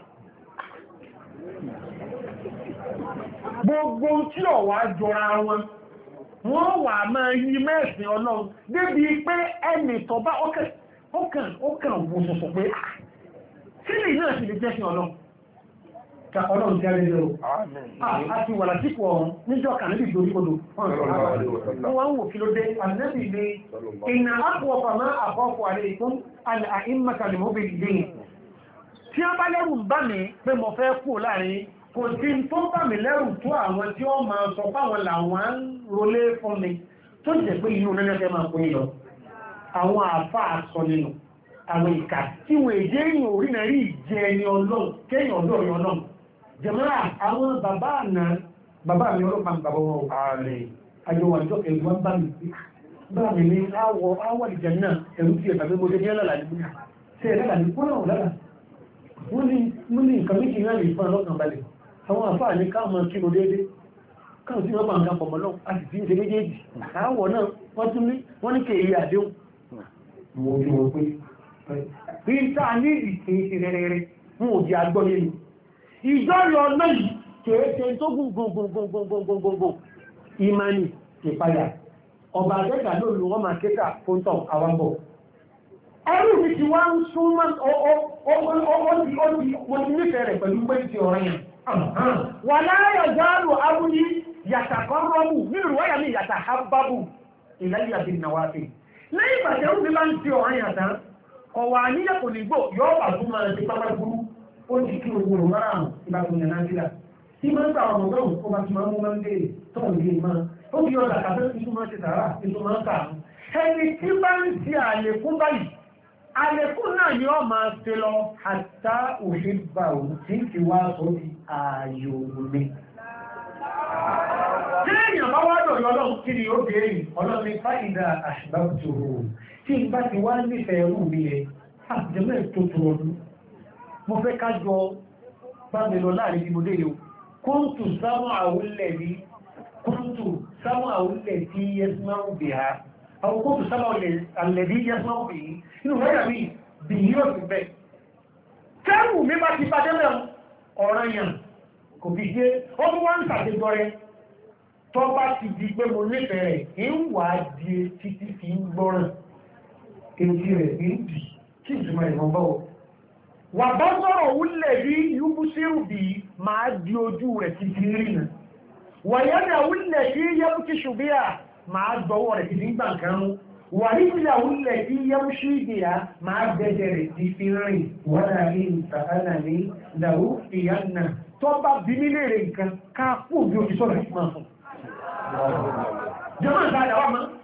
gbogbo tí ọ̀wà jọra wọn wọ́n wà máa yí mẹ́sìn ọlọ́run débi pé ẹnì tó bá ọkàn wò sọ̀sọ̀ pé sílẹ̀ náà sì lè jẹ́ sí ọlọ́run ka ọlọ́run tí a lè lọ àti wà lásìkò ọ̀run níjọ́ kan níbi ìdórí odò wọ́n wò kí ló dé ànẹ́bì ní ìnà àpọ̀ọ̀fà máa àkọ́kọ́ àlẹ́ ìkún àìmọ̀kàlẹ̀mọ́bì lẹ́yìn tí a bá lẹ́rù bá mi pé mo fẹ́ kú láàrin kò tí tó bá mi lẹ́rù tó àwọn tí ó máa sọ fáwọn làwọn ń rolé fún mi tó jẹ́ pé inú nẹ́nẹ́fẹ́ máa pín lọ àwọn àfáà sọ nínú àwọn ìkà tí wọ́n èdè èyàn orí náà rí ìjẹ ẹni ọlọ́run kéèyàn ọdọ́ ọ̀yọ́ náà jẹmọ́ra àwọn bàbá àná bàbá mi ọlọ́pàá bàbá wọn ààrẹ àjọwàjọ́ ẹ̀rù wọn bá mi ní àwọ̀ ìjẹ náà ẹ̀rù tí ẹ̀fà gbogbo ní ọlọ́lá ní búrú tí ẹ̀rẹ́ là ní kúrò lára wọ́n ní nǹkan méjì náà lè fún ọlọ́kàn balẹ̀ àwọn àfáà ní káàmọ̀ kí mo déédé káàmọ̀ sí wọ́n bá nǹkan pọ̀mọ́ lọ́wọ́ a sì fi ń ṣe méjèèjì àwọ̀ náà wọ́n ní kéèyè àdéhùn mo fi wọ́n pé bí n tàà ní ìsìn rẹ̀rẹ̀rẹ̀ fún òjì agbọ́lé ni ìjọ́rì ọ̀nà yìí kèése tó gùn ìmánì ìpayà ọba àjẹ́gà lóòrùn wọ́n máa kéta fóntọ̀ àwambọ̀ ẹrù mi ti wá ń súnmọ́ ó ti nífẹ̀ẹ́ rẹ̀ pẹ̀lú pé ti ọ̀rọ̀ yẹn wà láyọ̀ jáàrù abúlí yàtàkọ́rọ́bù nínú wáyà mi yàtàhábábù ìlàlẹ́ àti ìnáwáfẹ́ lẹ́yìn ìgbàjẹ́ ó ti bá ń ti ọ̀rọ̀ yàtá ọ̀wà níyàpò nígbò yọ́ bà tó máa ti pápá burú ó ti kí ogun rò mara àrùn ìbátan yẹn náà sílá tí máa ń gbà ọmọ náà ó bá ti máa mú máa ń dé tọ́wọ̀ ilé máa ó fi ọjà kàfẹ́ tuntun máa ti tààrà tuntun máa ń tà ẹni tí bá ń ti àlékún báyìí àlékún náà ni ó máa ṣe lọ àtà òṣèbà òun tí ń fi wá sọ di ààyò mi tí èèyàn bá wá dọ̀yọ́ ọlọ́run kí ni ó béèrè ọlọ́run ní fáìdà àṣìbáwùtòrò tí n bá ti wá nífẹ̀ẹ́ ẹrù mi ẹ̀ àjẹmẹ́ tó tó ọdún mo fẹ́ ká jọ bá mi lọ láàrin ìbò dé yóò kóńtù sáwọn àwúlẹ̀ tí yẹ́sùmáwù bì á àwọn kóńtù sáwọn àlẹ̀dí yẹ́sùmáwù bì í inú wáyà mi bì í yóò ti bẹ̀ kẹ́rù mi bá ti bá dẹ́mẹ̀ ọ̀ràn yàn kò fi gbé ọdún wá ń sàdéjọ rẹ tó bá ti di pé mo nífẹ̀ẹ́ rẹ̀ ń wà á di títí fi ń gbọ́ràn èjì rẹ̀ ń bì kí ìtumọ̀ ìwọ̀n bọ́ wà bá sọ̀rọ̀ wúlẹ̀ rí yúbú sírù bí máa di ojú rẹ̀ ti di rìnà wà yádà wúlẹ̀ tí yẹ́mú ti ṣùgbíà máa gbọ́wọ́ rẹ̀ ti di gbà kan mú wà nígbà wúlẹ̀ tí yẹ́mú sí ìdíyà máa gbẹ́jẹ̀ rẹ̀ ti fi rìn wọ́dà ní ìtàkánà ní ìdàwó ìyànà tó bá bí nílé rẹ̀ nǹkan ká kú bí o ti sọ̀rọ̀ ìpínlẹ̀ fún jẹ́mọ̀ ìsáàdà wà mọ́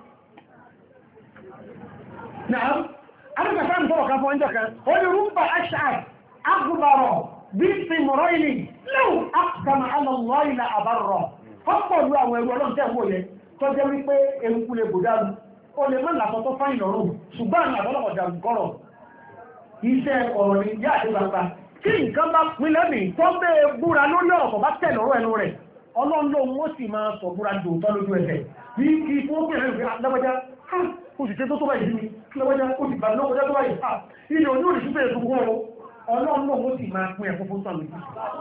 náà alùpàá sáà ń tọ́wọ̀ kan fún ọjọ́ kan ó ní rúmbà ash'ar agbùbàrọ̀ bí i mọ̀rọ̀ ilé lẹ́wù àkàmà alọ́lọ́ ilẹ̀ àbárọ̀ ọpọ̀lú àwọn ẹrù ọlọ́run tẹ́wọ́ yẹ tó jẹ́ wípé eruku lè bò dáru ó lè mọ́ làtọ́ tó fáyìn lọ́rùn ṣùgbọ́n àbọ́lọ́pọ̀ dàgbọ́rọ̀ iṣẹ́ ọ̀rọ̀ ni yá àti gbangba tí nǹkan bá pín lẹ́mìí tó bẹ́ búra lórí ọ̀rọ̀ bá tẹ̀ lọ́rọ̀ ẹnu rẹ̀ ọlọ́run ló sì máa sọ búra dòótọ́ lójú ẹsẹ̀ bí kí fún òkèrè rẹ̀ lọ́wọ́já ó sì tẹ́ tó bá ìdí mi lọ́wọ́já ó sì bá lọ́wọ́já tó bá yìí ilé ojú òrìṣú bẹ̀rẹ̀ tó gbọ́rọ̀ ọlọ́run ló sì máa pín ẹ̀kún fún sọ́nà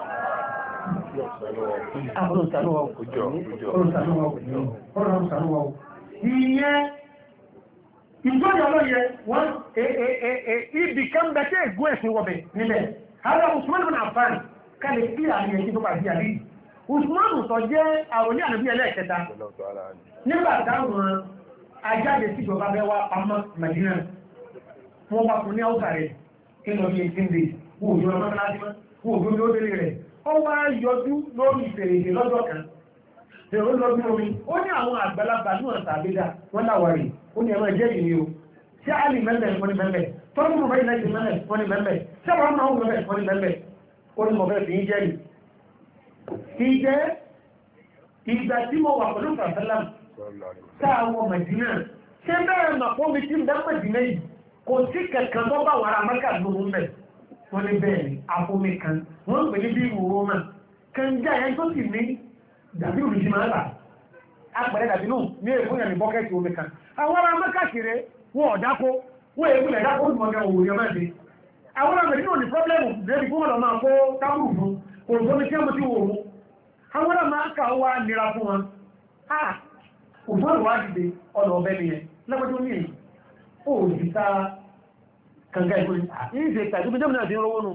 ìjọ́jọ́ ọlọ́yẹ wọ́n ibì kan bẹ̀tẹ̀ ègún ẹ̀sìn wọ̀bẹ̀ nílẹ̀ ara Usman bin Affan kálẹ̀ sí àríyẹ̀ tí tó bá sí àrí Usman sọ jẹ́ àròlé ànàbí ẹlẹ́ẹ̀kẹta nígbà táwọn ajáde sí ìjọba bẹ́ wá pamọ́ Madina wọ́n wá fún ní áwùsà rẹ̀ kí lọ bí 18 days wọ́n òjò ọmọ lásìmọ́ wọ́n òjò ní ó délé rẹ̀ ó wá yọjú lórí ìfèrèsè lọ́jọ́ kan èrò lọ́dún omi ó ní àwọn àgbàlagbà ní ọ̀sà àbídà wọ́n láwárí ó ní ẹ̀rọ ẹ̀jẹ̀ ìní o tí a lè mẹ́lẹ̀ wọ́n ní mẹ́lẹ̀ tọ́lú mọ̀ báyìí láti mẹ́lẹ̀ wọ́n ní mẹ́lẹ̀ tí àwọn ọmọ ọmọ mẹ́lẹ̀ wọ́n ní mẹ́lẹ̀ ó ní mọ̀ bẹ́ẹ̀ fi ń jẹ́rì ìjẹ́ ìgbà tí mo wà pẹ̀lú fàtàlám táwọn Mẹ̀dínà ṣé bẹ́ẹ̀ mà fún mi tí ń bẹ́ Mẹ̀dínà yìí kò sí kẹ̀kẹ́ tó bá wàrà Mẹ́kà lóhun bẹ̀ wọ́n ní bẹ́ẹ̀ ni àfomi kan wọ́n ń pè ní bí ìwòrò náà kan jẹ́ àyẹ́ tó sì ní dàbí òbí ti máa bà apẹ̀rẹ̀ dàbí nù ní èkó yẹn ní bọ́kẹ́tì omi kan àwọn ará Mẹ́kà kiri wọn ọ̀dákó wọ́n èkó lẹ̀ dákó ó mọ̀gá òwò yẹn máa dé àwọn ará Mẹ̀dínà ní pọ́blẹ́mù lẹ́bi fún ọ̀nà máa kó tábùrù fún òǹkómi tí wọ́n ti wò ó àwọn ará Mẹ́kà wá nira fún wọn òfin wá dìde ọ̀nà ọ̀bẹ nìyẹn lọ́gbọ́dún ní èyí ó sì ta kànga ìfún ní ìṣe ìtàjú bí jẹ́mìnà ti ń rówó nù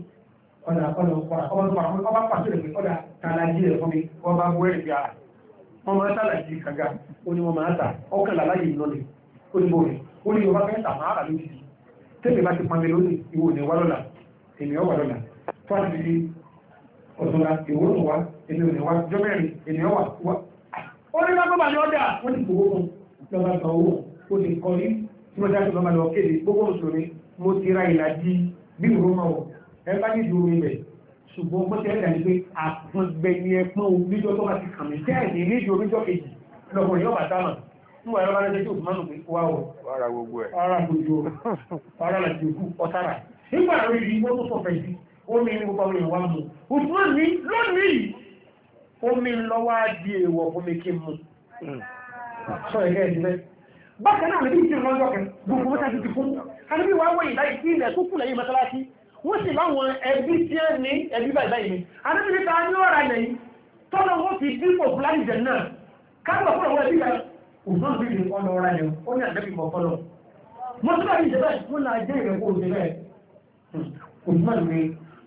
ọba pàṣẹ rẹ̀ pé ọ̀dà tààlàjì rẹ̀ fún mi wọ́n bá gbọ́ ẹ̀rẹ̀ bí ara wọ́n máa tààlàjì kànga ó ní wọ́n máa tà ọkàn làláyè ìlọ́lẹ̀ ó ní bóòrẹ̀ ó ní ọba fẹ́ tà máa rà lójijì tẹ́lẹ̀ bá ti pàmì lónìí ìwò ní wá lọ́la ènìyàn wà lọ́la tó àti di ọ̀tọ̀la ìwò ní wá ènìyàn ní wá jọ́mẹ́rin ènìyàn wà ó ní lágbọ́bà ní ọjà wọ́n ti gbogbo fún lọ́ba gba owó ó ti kọ́ ní tí wọ́n dájú lọ́ba lọ kéde gbogbo mùsùlùmí mo ti ra ìlàjì bí ìró máa wọ̀ ẹ bá ní ìdúró ibẹ̀ ṣùgbọ́n bó ti ẹ̀dà ní pé àpọ̀gbẹ̀ni ẹ̀pọ̀n oníjọ́ tó bá ti kàn mí tẹ́ ẹ̀ ní ìjọ oníjọ́ kejì lọ́kùnrin yóò bá dámà mú ẹ̀rọ bá lẹ́jẹ́ tí òfin máa nù pé wá o ara gbogbo ẹ̀ ara gbogbo ara làjì òkú ọ̀tára nígbà rí rí wọ́n tó sọ fẹ̀ sí omi ní gbogbo àwọn èèyàn wá mú òtún ní lónìí omi lọ́wọ́ di èèwọ̀ fún mi kí n mú sọ ẹ̀gẹ́ ẹ̀dìmẹ́ bákan náà níbi ìṣẹ́ lọ́jọ́ kan gbogbo mọ́ta ti fún àníbí wà wọ́n ìdáyìí sí ilẹ̀ tó kù lẹ́yìn mọ́sálásí wọ́n sì láwọn ẹbí tí ẹ ní ẹbí báyìí ni àníbí níta ní ọ̀rà lẹ́yìn tọ́lọ wọ́n fi dípò fúlàní jẹ náà káàkiri fún àwọn ẹbí kan òṣùwọ̀n bí i ọ̀nà ọ̀rà yẹn ó ní àdẹ́bí mọ̀ fọ́lọ̀ mọ́sálásí ìjẹ́ bẹ́ẹ̀ wọ́n náà jẹ́ ìrẹ́kọ́ òṣèlú bẹ́ẹ̀ òṣùwọ̀n ní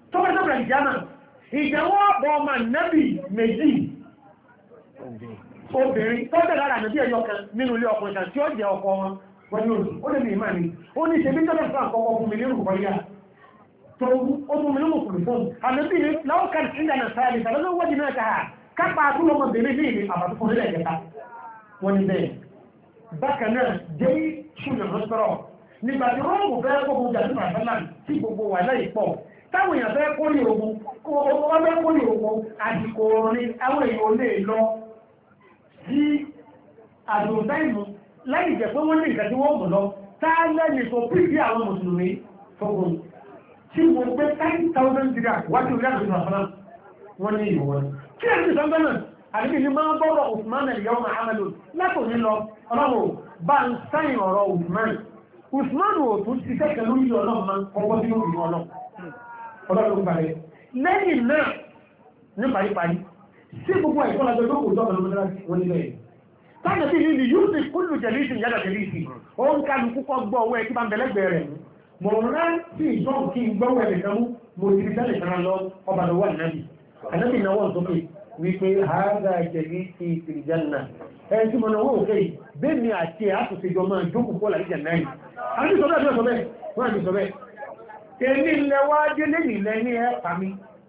tọ́pẹ́tọ́pẹ́ ìjàmà ìjẹ̀wọ́ ọ̀pọ̀ ọmọ nẹ́bì méjì obìnrin tó tẹ̀lé ara nàbí ẹ̀yọ kan nínú ilé ọkùnrin kan tí ó jẹ́ ọkọ wọn wọ́n ní òsì ó lè ní ìmáà ni ó ní ṣe bí tọ́lẹ̀ fún àkọ́kọ́ fún mi nínú kọ́yà tó ó fún mi nínú kùrù fún àmì ní láwọ́kàn ìdáná sáàlì tàbí wọ́n jì náà káà kápá àtúlọ́mọbìnrin ní ìlú àbàtú fún ilẹ̀ ẹ̀kẹta wọ́n ní bẹ́ẹ̀ bákan náà jẹ́ ṣùgbọ́n lọ́sọ̀rọ̀ nígbà tí wọ́n mú fẹ́ gbogbo jàdúrà àfẹ́lá tí gbogbo wà láì pọ̀ táwọn èèyàn fẹ́ kó ní ogun wọ́n fẹ́ kó ní ogun àsìkò orin àwọn èèyàn lè lọ sí àdùntáìmù láì jẹ́ pé wọ́n ní ìgbà tí wọ́n mú lọ táàlẹ́nì tó pìdí àwọn mùsùlùmí fọ́gbọ̀n tí mo gbé 10,000 dìrà wájú orí àdùntáìmù àfẹ́lá wọ́n ní ìwọ̀n kí ẹ̀sì sọ́gbọ́nà àdébì ní máa bọ́rọ̀ Usman al-yawma Muhammadu látò ní lọ ọlọ́run bá ń sáyìn ọ̀rọ̀ Usman ò tún ti kẹ́kẹ́ lórí ọlọ́run máa kọ́kọ́ sí òbí ọlọ́run parẹ́ lẹ́yìn náà ní paríparí sí gbogbo ẹ̀kọ́ lájọ́ tó kò jọ́ wọn nílẹ̀ táwọn sí ní yóò sì kúlù jẹ̀lísì yàtọ̀ jẹ̀lísì ó ń kálu púpọ̀ gbọ́ owó ẹ̀kí bá ń bẹ̀lẹ́gbẹ̀ rẹ̀ mọ̀ rán sí ìjọ́ kí n gbọ́wọ́ ẹ̀ nìkan mú mo ti rí tẹ́lẹ̀ kan lọ ọba lọ́wọ́ ànábì ànábì náwó sókè wípé àádá jẹ̀lísì ìjànà ẹni tí mo náwó òkè bẹ́ẹ̀ni àti àtúnṣejọ máa jókòó kó làrí jẹ̀nà yìí àti sọ bẹ́ẹ̀ sọ bẹ́ẹ̀ wọ́n àti sọ bẹ́ẹ̀ èmi ilẹ̀ wá dé lẹ́yìn ilẹ̀ ní ẹ̀ pàmí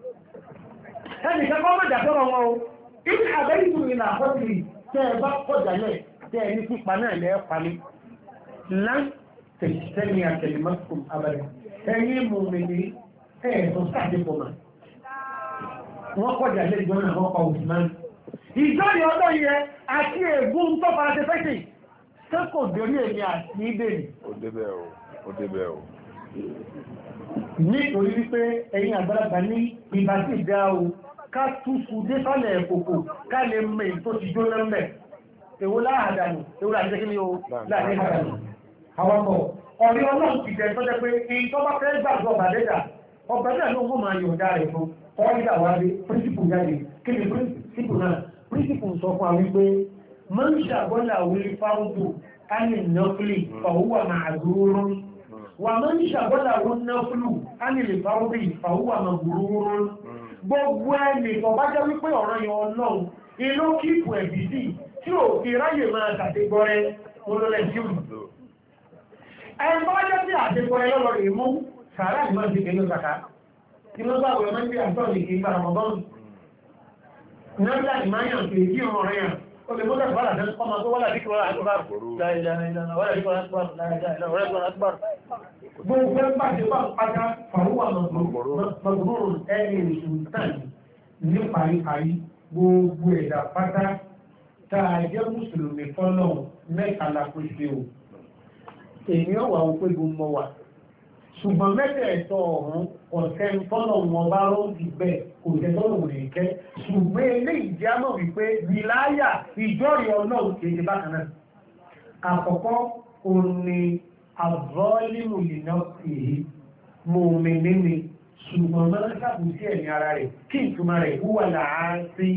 ẹni kẹ́kọ́ mẹ́jà tọ́rọ wọn o ibi àbẹ́yìntù ìlà àkọ́sìrì tẹ́ ẹ bá kọjá náà tẹ́ ẹ ní pípa náà lẹ́ pàmí lán tẹ̀sítẹ́ni àtẹ̀lẹ́mọ́sùn abẹ́rẹ́ ẹ̀yìn mú mi ní ẹ̀ẹ̀sùn sáàdé pọ̀ mà wọ́n kọjá lẹ́jọ́ náà wọ́n pa Usman ìjọ́rì ọdọ́ yẹ àti ègún tó fara ṣe fẹ́sì sẹ́kò dórí èmi àti ìbèrè ó débẹ̀ o nítorí wípé ẹ̀yin àgbàlagbà ní ìbá sí ìdá o ká túsù dé sálẹ̀ ẹ̀kòkò ká lè mẹ́ tó ti jó lẹ́mẹ̀ èwo láàdánù èwo láàdánù kí ni o láàrin àdánù àwọ̀pọ̀ ọ̀rí ọlọ́run ti jẹ́ tọ́jẹ́ pé èyí tó bá fẹ́ gbàgbọ́ ọ̀bàdẹ́dà ọ̀bàdẹ́dà ló mọ́ máa yọ̀ǹda rẹ̀ fún ọ̀rídà wáyé príncipù jáde kí ni príncipù náà príncipù sọ fún àwọn wípé mọ́ ń ṣàgbọ́là wílé fáwọ́dù ánì nọ́fìlì fàwúwà màdúrún wà mọ́ ń ṣàgbọ́là wọn nọ́fìlù ánì lè fáwọ́dù fàwúwà màdúrún gbogbo ẹni tó bá jẹ́ wípé ọ̀rọ̀ yẹn ọlọ́run inú kíìpù ẹ̀bí sí tí ò fi ráyè máa tàtẹ́gbọ́rẹ́ olólẹ̀ sí òun ẹni tó bá jẹ́ sí àtẹ́gbọ́rẹ́ lọ́lọ́ rẹ̀ mú sàárà ìmọ̀ sí kẹ́lẹ́ ọ̀sàká tí wọ́n bá wẹ̀ mọ́ndé àtọ́ ní kí n bára mọ́bọ́n náà ìmáyàn pé kí ọmọ rẹ̀ yàn ó lè mọ́tà fàlà tẹ́ ọmọ tó wọ́lá díkì wọ́lá àkúbár gbogbo ẹgbà tí wọ́n pàtà fàwọ́ àmọ̀gbọ̀rún ẹni ìṣùntàn ní paríparí gbogbo ẹ̀dà pátá tàà jẹ́ mùsùlùmí fọ́nà mẹ́kànlá pèsè o èmi ọ̀wà òpé gbogbo wà ṣùgbọ́n mẹ́tẹ̀ẹ̀tọ̀ ọ̀hún ọ̀tẹ́ tọ́nà wọn bá rọ́ọ̀dì bẹ́ẹ̀ kò jẹ́ tọ́nà òun nìkẹ́ ṣùgbọ́n ilé ìjámọ̀ wípé wìláyà ìjọ́rì ọlọ́run kéde bákan náà àkọ́kọ́ òní àbọ́límù ìná èyí mòmìnì ni ṣùgbọ́n máa ń sàbùsí ẹ̀mí ara rẹ̀ kí ìtumọ̀ rẹ̀ wúwà láàárín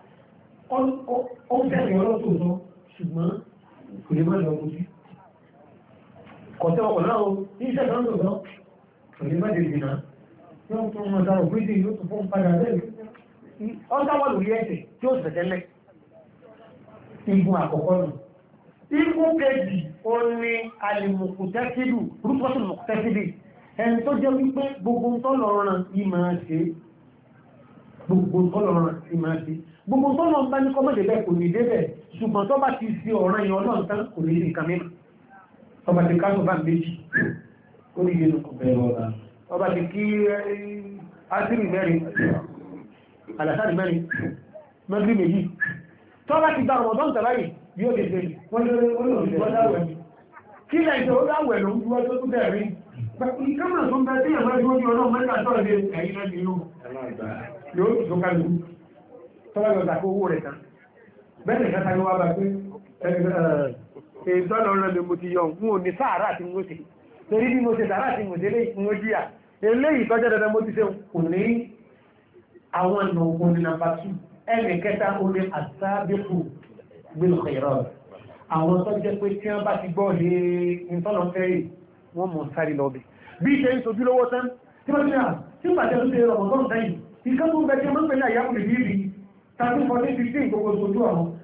ó tẹ̀lé ọlọ́tòótọ́ ṣùgbọ́n kò lè má lọ bójú kọ̀tẹ́ ọkọ̀ náà ní iṣẹ́ kan tó tán òní má dé dìnnà tí wọ́n tún wọn dáwọ̀ pé yóò tún fún padà bẹ́ẹ̀ ọ́sáwọ̀ lórí ẹ̀sẹ̀ tí ó sì tẹ̀lẹ̀ igun àkọ́kọ́ nù igun kejì ó ní alìmùkùtẹ́sídù rúpọ́sùn mùkùtẹ́sídì ẹni tó jẹ́ wípé gbogbo tọ́lọ̀ràn ìmọ̀ ṣe gbogbo tọ́lọ̀ bá ní kọ́mọ̀dé bẹ́ẹ̀ kò ní débẹ̀ ṣùgbọ́n tó bá ti sí ọ̀ràn yẹn ọlọ́run tán kò ní nǹkan mìíràn ọba ti káàkiri bá méjì ó ní ìgbénu ọba ti kí ásírì mẹ́rin alásàrì mẹ́rin mẹ́rin méjì tó bá ti gba ọmọdún tàbáyì yóò gẹ̀ẹ́gẹ́ wọ́n lórí kí lẹ́yìn tó dáwẹ̀ ló ń dúró tó tó bẹ̀rẹ̀ ìkẹ́mọ̀ tó ń bẹ tí ẹ̀mọ́ ìgbó ní ọlọ́run mẹ́ta tọ́rọ̀ lé ẹ̀yìn náà nínú yóò tó kálù tọ́wọ́ yọ tàkó owó rẹ̀ tán bẹ́ẹ̀ nìkan tàbí wá bá pé ìtọ́lọ ọ̀rọ̀ lè mo ti yọ fún òní sáàrà àti mo ṣe torí bí mo ṣe sáàrà àti mo délé mo jíyà eléyìí tọ́jọ́ dandan mo ti ṣe kò ní àwọn ọ̀nà òkú ní nàmbà 2 ẹnì kẹta ó ní àtàbíkù gbélùkọ̀ ìrọ̀ àwọn tó jẹ́ pé tí wọ́n bá ti gbọ́ lé ìtọ́lọ fẹ́rẹ̀ wọ́n mọ̀ sáré lọ bẹ̀ bí ṣe ń sojú lówó tán tí wọ́n ti rà tí wọ́n bàjẹ́ tó ṣe rọ̀mọ̀tọ́n dáyìí ìkẹ́ tó ń bẹ tí wọ́n ń pè ní àyàkùn ìbírí 13 14 15 gbogbo ojú ọ̀run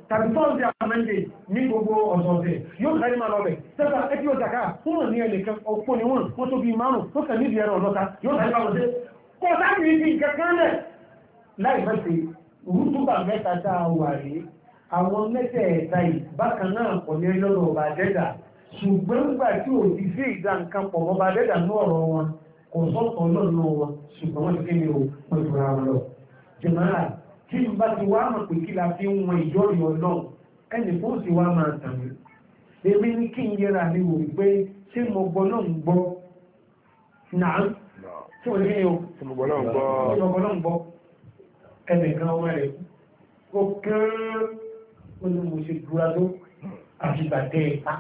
tàbí tọ́ọ̀sì àmẹ́ndé ní gbogbo ọ̀sọ̀ọ̀sẹ̀ yóò kárí máa lọ bẹ̀ tẹ́ta ẹkí ó jàká fún wọn ní ẹlẹ́kẹ́ ọ̀pọ̀ ni wọ́n tó bí márùn tó kàn níbi ẹ̀rọ ọ̀dọ́ta yóò kárí máa lọ sí kọ́ sáàmì ibi kankan lẹ̀ láì fẹ́ sí rútúbà mẹ́ta tá a wà rí àwọn mẹ́tẹ̀ẹ̀ta yìí bákan náà pọ̀ ní lọ́dọ̀ ọba dẹ́dà ṣùgbọ́n gbà tí ò ti fi ìdá nǹkan pọ̀ ọba dẹ́dà ní ọ̀rọ̀ wọn kò sọ́tọ̀ lọ́nà wọn ṣùgbọ́n wọ́n ti kí ni o wọ́n ti ra wọn lọ jẹ̀mọ́ra tí n bá ti wá mọ̀ pé kí la fi ń wọn ìjọ́rì ọlọ́run ẹnì fún sí wá máa tàn mí èmi ní kí n yẹra mi wò pé ṣé mo gbọ́ náà ń gbọ́ náà tí wọ́n ní o Tí mo gbọ́ náà gbọ́. mo gbọ́ náà ń gbọ́ ẹnìkan ọmọ rẹ̀ ó kéré ó ní mo ṣe dúra tó àfìgbàtẹ́ ẹ̀pá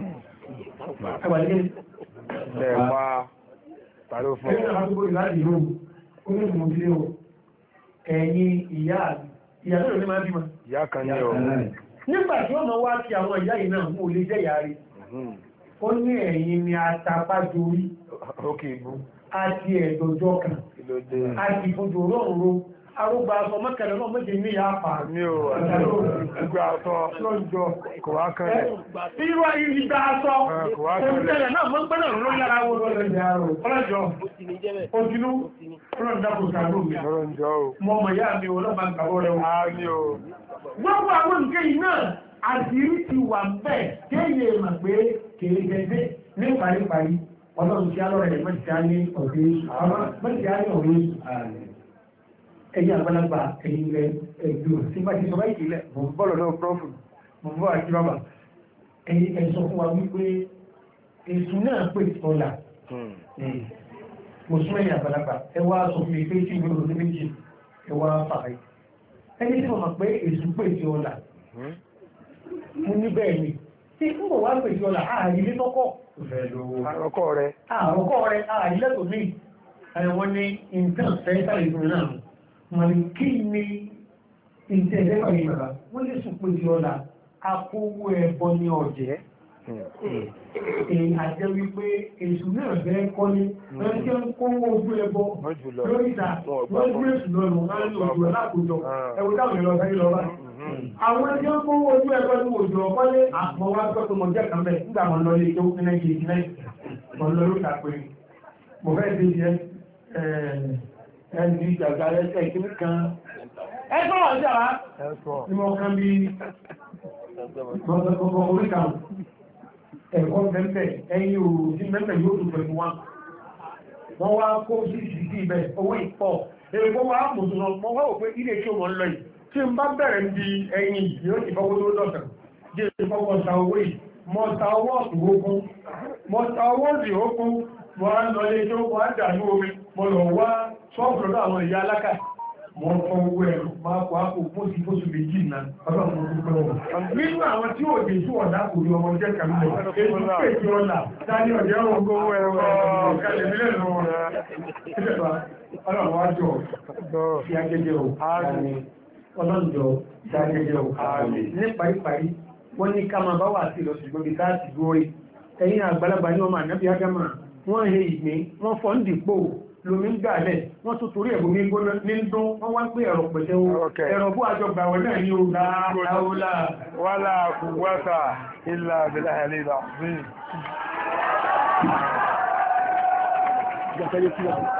Ẹ̀pá tàló fún ẹ̀yìn àwọn àdúgbò ìlàjì ìlú ó ní mo ṣe o ẹ̀yìn ìyá lórí ní máa bímọ ìyá kan ní o. nígbà tí ó mọ̀ wá kí àwọn ìyá yìí náà mú olè jẹ́ ìyá rí ó ní ẹ̀yìn ni atapájorí Ókè ìbú. àti ẹ̀dọ̀jọ́ kan Kí ló dé? àti ìfojò rọrùn arúgbà aṣọ mọ́kànlẹ̀ náà méje ní ìyá àpá Ní o, ẹgbẹ́ aṣọ lọ́jọ́ kò wá kan rẹ̀. irú ìgbà aṣọ Kò wá kan rẹ̀. òṣèlẹ̀ náà mọ́ gbẹ́nà ló yára wo ọlọ́jọ́ ojúlú ọlọ́dàkùn sàárò mi Lọ́rọ̀ ń jọ o. mọ́ ọmọ ìyá mi ọlọ́mà gbàwọ́ rẹ̀ A ní o. gbogbo àwọn nǹkan yìí náà àṣírí ti wà bẹ́ẹ̀ kéèyè mà pé kèrè gẹ́gẹ́ ní paríparí ọlọ́run tí a lọ́rẹ̀ rẹ̀ mọ́tí á ní ọ̀rẹ́ ẹ̀yìn àgbàlagbà ẹ̀yìn rẹ̀ ẹ̀dùn tí bá ti sọ báyìí ilẹ̀ mọ̀ bọ́ọ̀lọ̀ náà prọ́fù mọ̀ bọ́ àti bàbà ẹ̀yìn ẹ̀sọ fún wa wípé èsù náà pè ọ̀là mùsùlùmí àgbàlagbà ẹ wá sọ fún mi pé tí ìwé òní méjì ẹ wá fàáyì ẹni tí mo mọ̀ pé èsù pè sí ọ̀là mo ní bẹ́ẹ̀ ni tí ń bọ̀ wá pè sí ọ̀là ààyè lọ́kọ̀ Àrọ́kọ́ rẹ̀. àrọ́kọ̀ rẹ̀ ààyè lẹ́tọ̀ọ́ ní ẹ̀wọ̀n ní nǹkan fẹ́ sáré fún náà wọ́n ní kí ni ìtẹ̀lẹ́ pàdé bàbá wọ́n lè sùn pé sí ọ̀la akówó ẹbọ ní ọ̀jẹ́ àjẹ́ wípé èṣù náà bẹ́ẹ̀ kọ́ ní wọ́n tí ó ń kówó ojú ẹbọ lórí ìta wọ́n gbé èṣù lọ́rùn wọ́n ní ojú alákòójọ ẹwọ táwọn ìlọ sáyé lọ bá àwọn tí ó ń kówó ojú ẹbọ ní ojú ọkọ́lé àpọ̀ wá gbọ́ pé mo jẹ́ kan bẹ́ẹ̀ nígbà mọ̀ lọ lé tó ní nàìjíríà mọ̀ lọ lórí ìtàpẹ́ mo fẹ́ ẹni ìjàgbà ẹ̀kẹ́ ìkíní kan ẹgbọ́n wà sí àwá ní mọ́ kan bí gbọ́gbọ́gbọ́ oríkà ẹ̀kọ́ mẹ́fẹ́ ẹ̀yìn òòrùn sí mẹ́fẹ́ yóò tún pẹ̀lú wọn wọ́n wá kó sí sí ibẹ̀ owó ìpọ̀ èèkó wá mùsùlùmọ́ mọ́ wá òpé ilé tí ó mọ́ lọ yìí tí ń bá bẹ̀rẹ̀ bí ẹ̀yìn yóò ti fọwọ́ tó dọ̀tàn jẹ́ ìfọwọ́ sa owó yìí mọ́ta owó ọ̀tún mọ́ta owó òdì ókún wọ́n á lọ ilé tí ó wọ́n á dà ní omi mọ́ lọ wá ṣọ́ọ̀bù lọ́dọ̀ àwọn ìyá alákà wọ́n fọ́ owó ẹ̀rù máa kọ́ àpò fóṣù fóṣù méjì náà ọlọ́run dúpẹ́ wọn. nínú àwọn tí ó dé sí ọ̀dà kò rí ọmọ jẹ́ kàmí lọ èyí pèsè ọ̀là dání ọ̀dẹ́ ọ̀rọ̀ gbówó ẹ̀rọ ọ̀kadì mílẹ̀ lọ ọlọ́run wá jọ sí agẹ́gẹ́ o ọlọ́run jọ sí agẹ́gẹ́ o ní paríparí wọ́n ní ká máa bá wà sí ìlọsùgbọ́n bí káàtì górí ẹ̀yìn àgbàlagbà ní ọmọ ànábì ádámà wọ́n he ìgbín wọ́n fọ́ ń dìpò lómi ń gbàlẹ̀ wọ́n tó torí ẹ̀bùn mi gbóná ní ń dún wọ́n wá ń pè ẹ̀rọ pẹ̀tẹ́ ẹ̀rọ bú àjọgbà wọ́n náà ní ogun láàúlà wala quwwata illa billahi al-azim.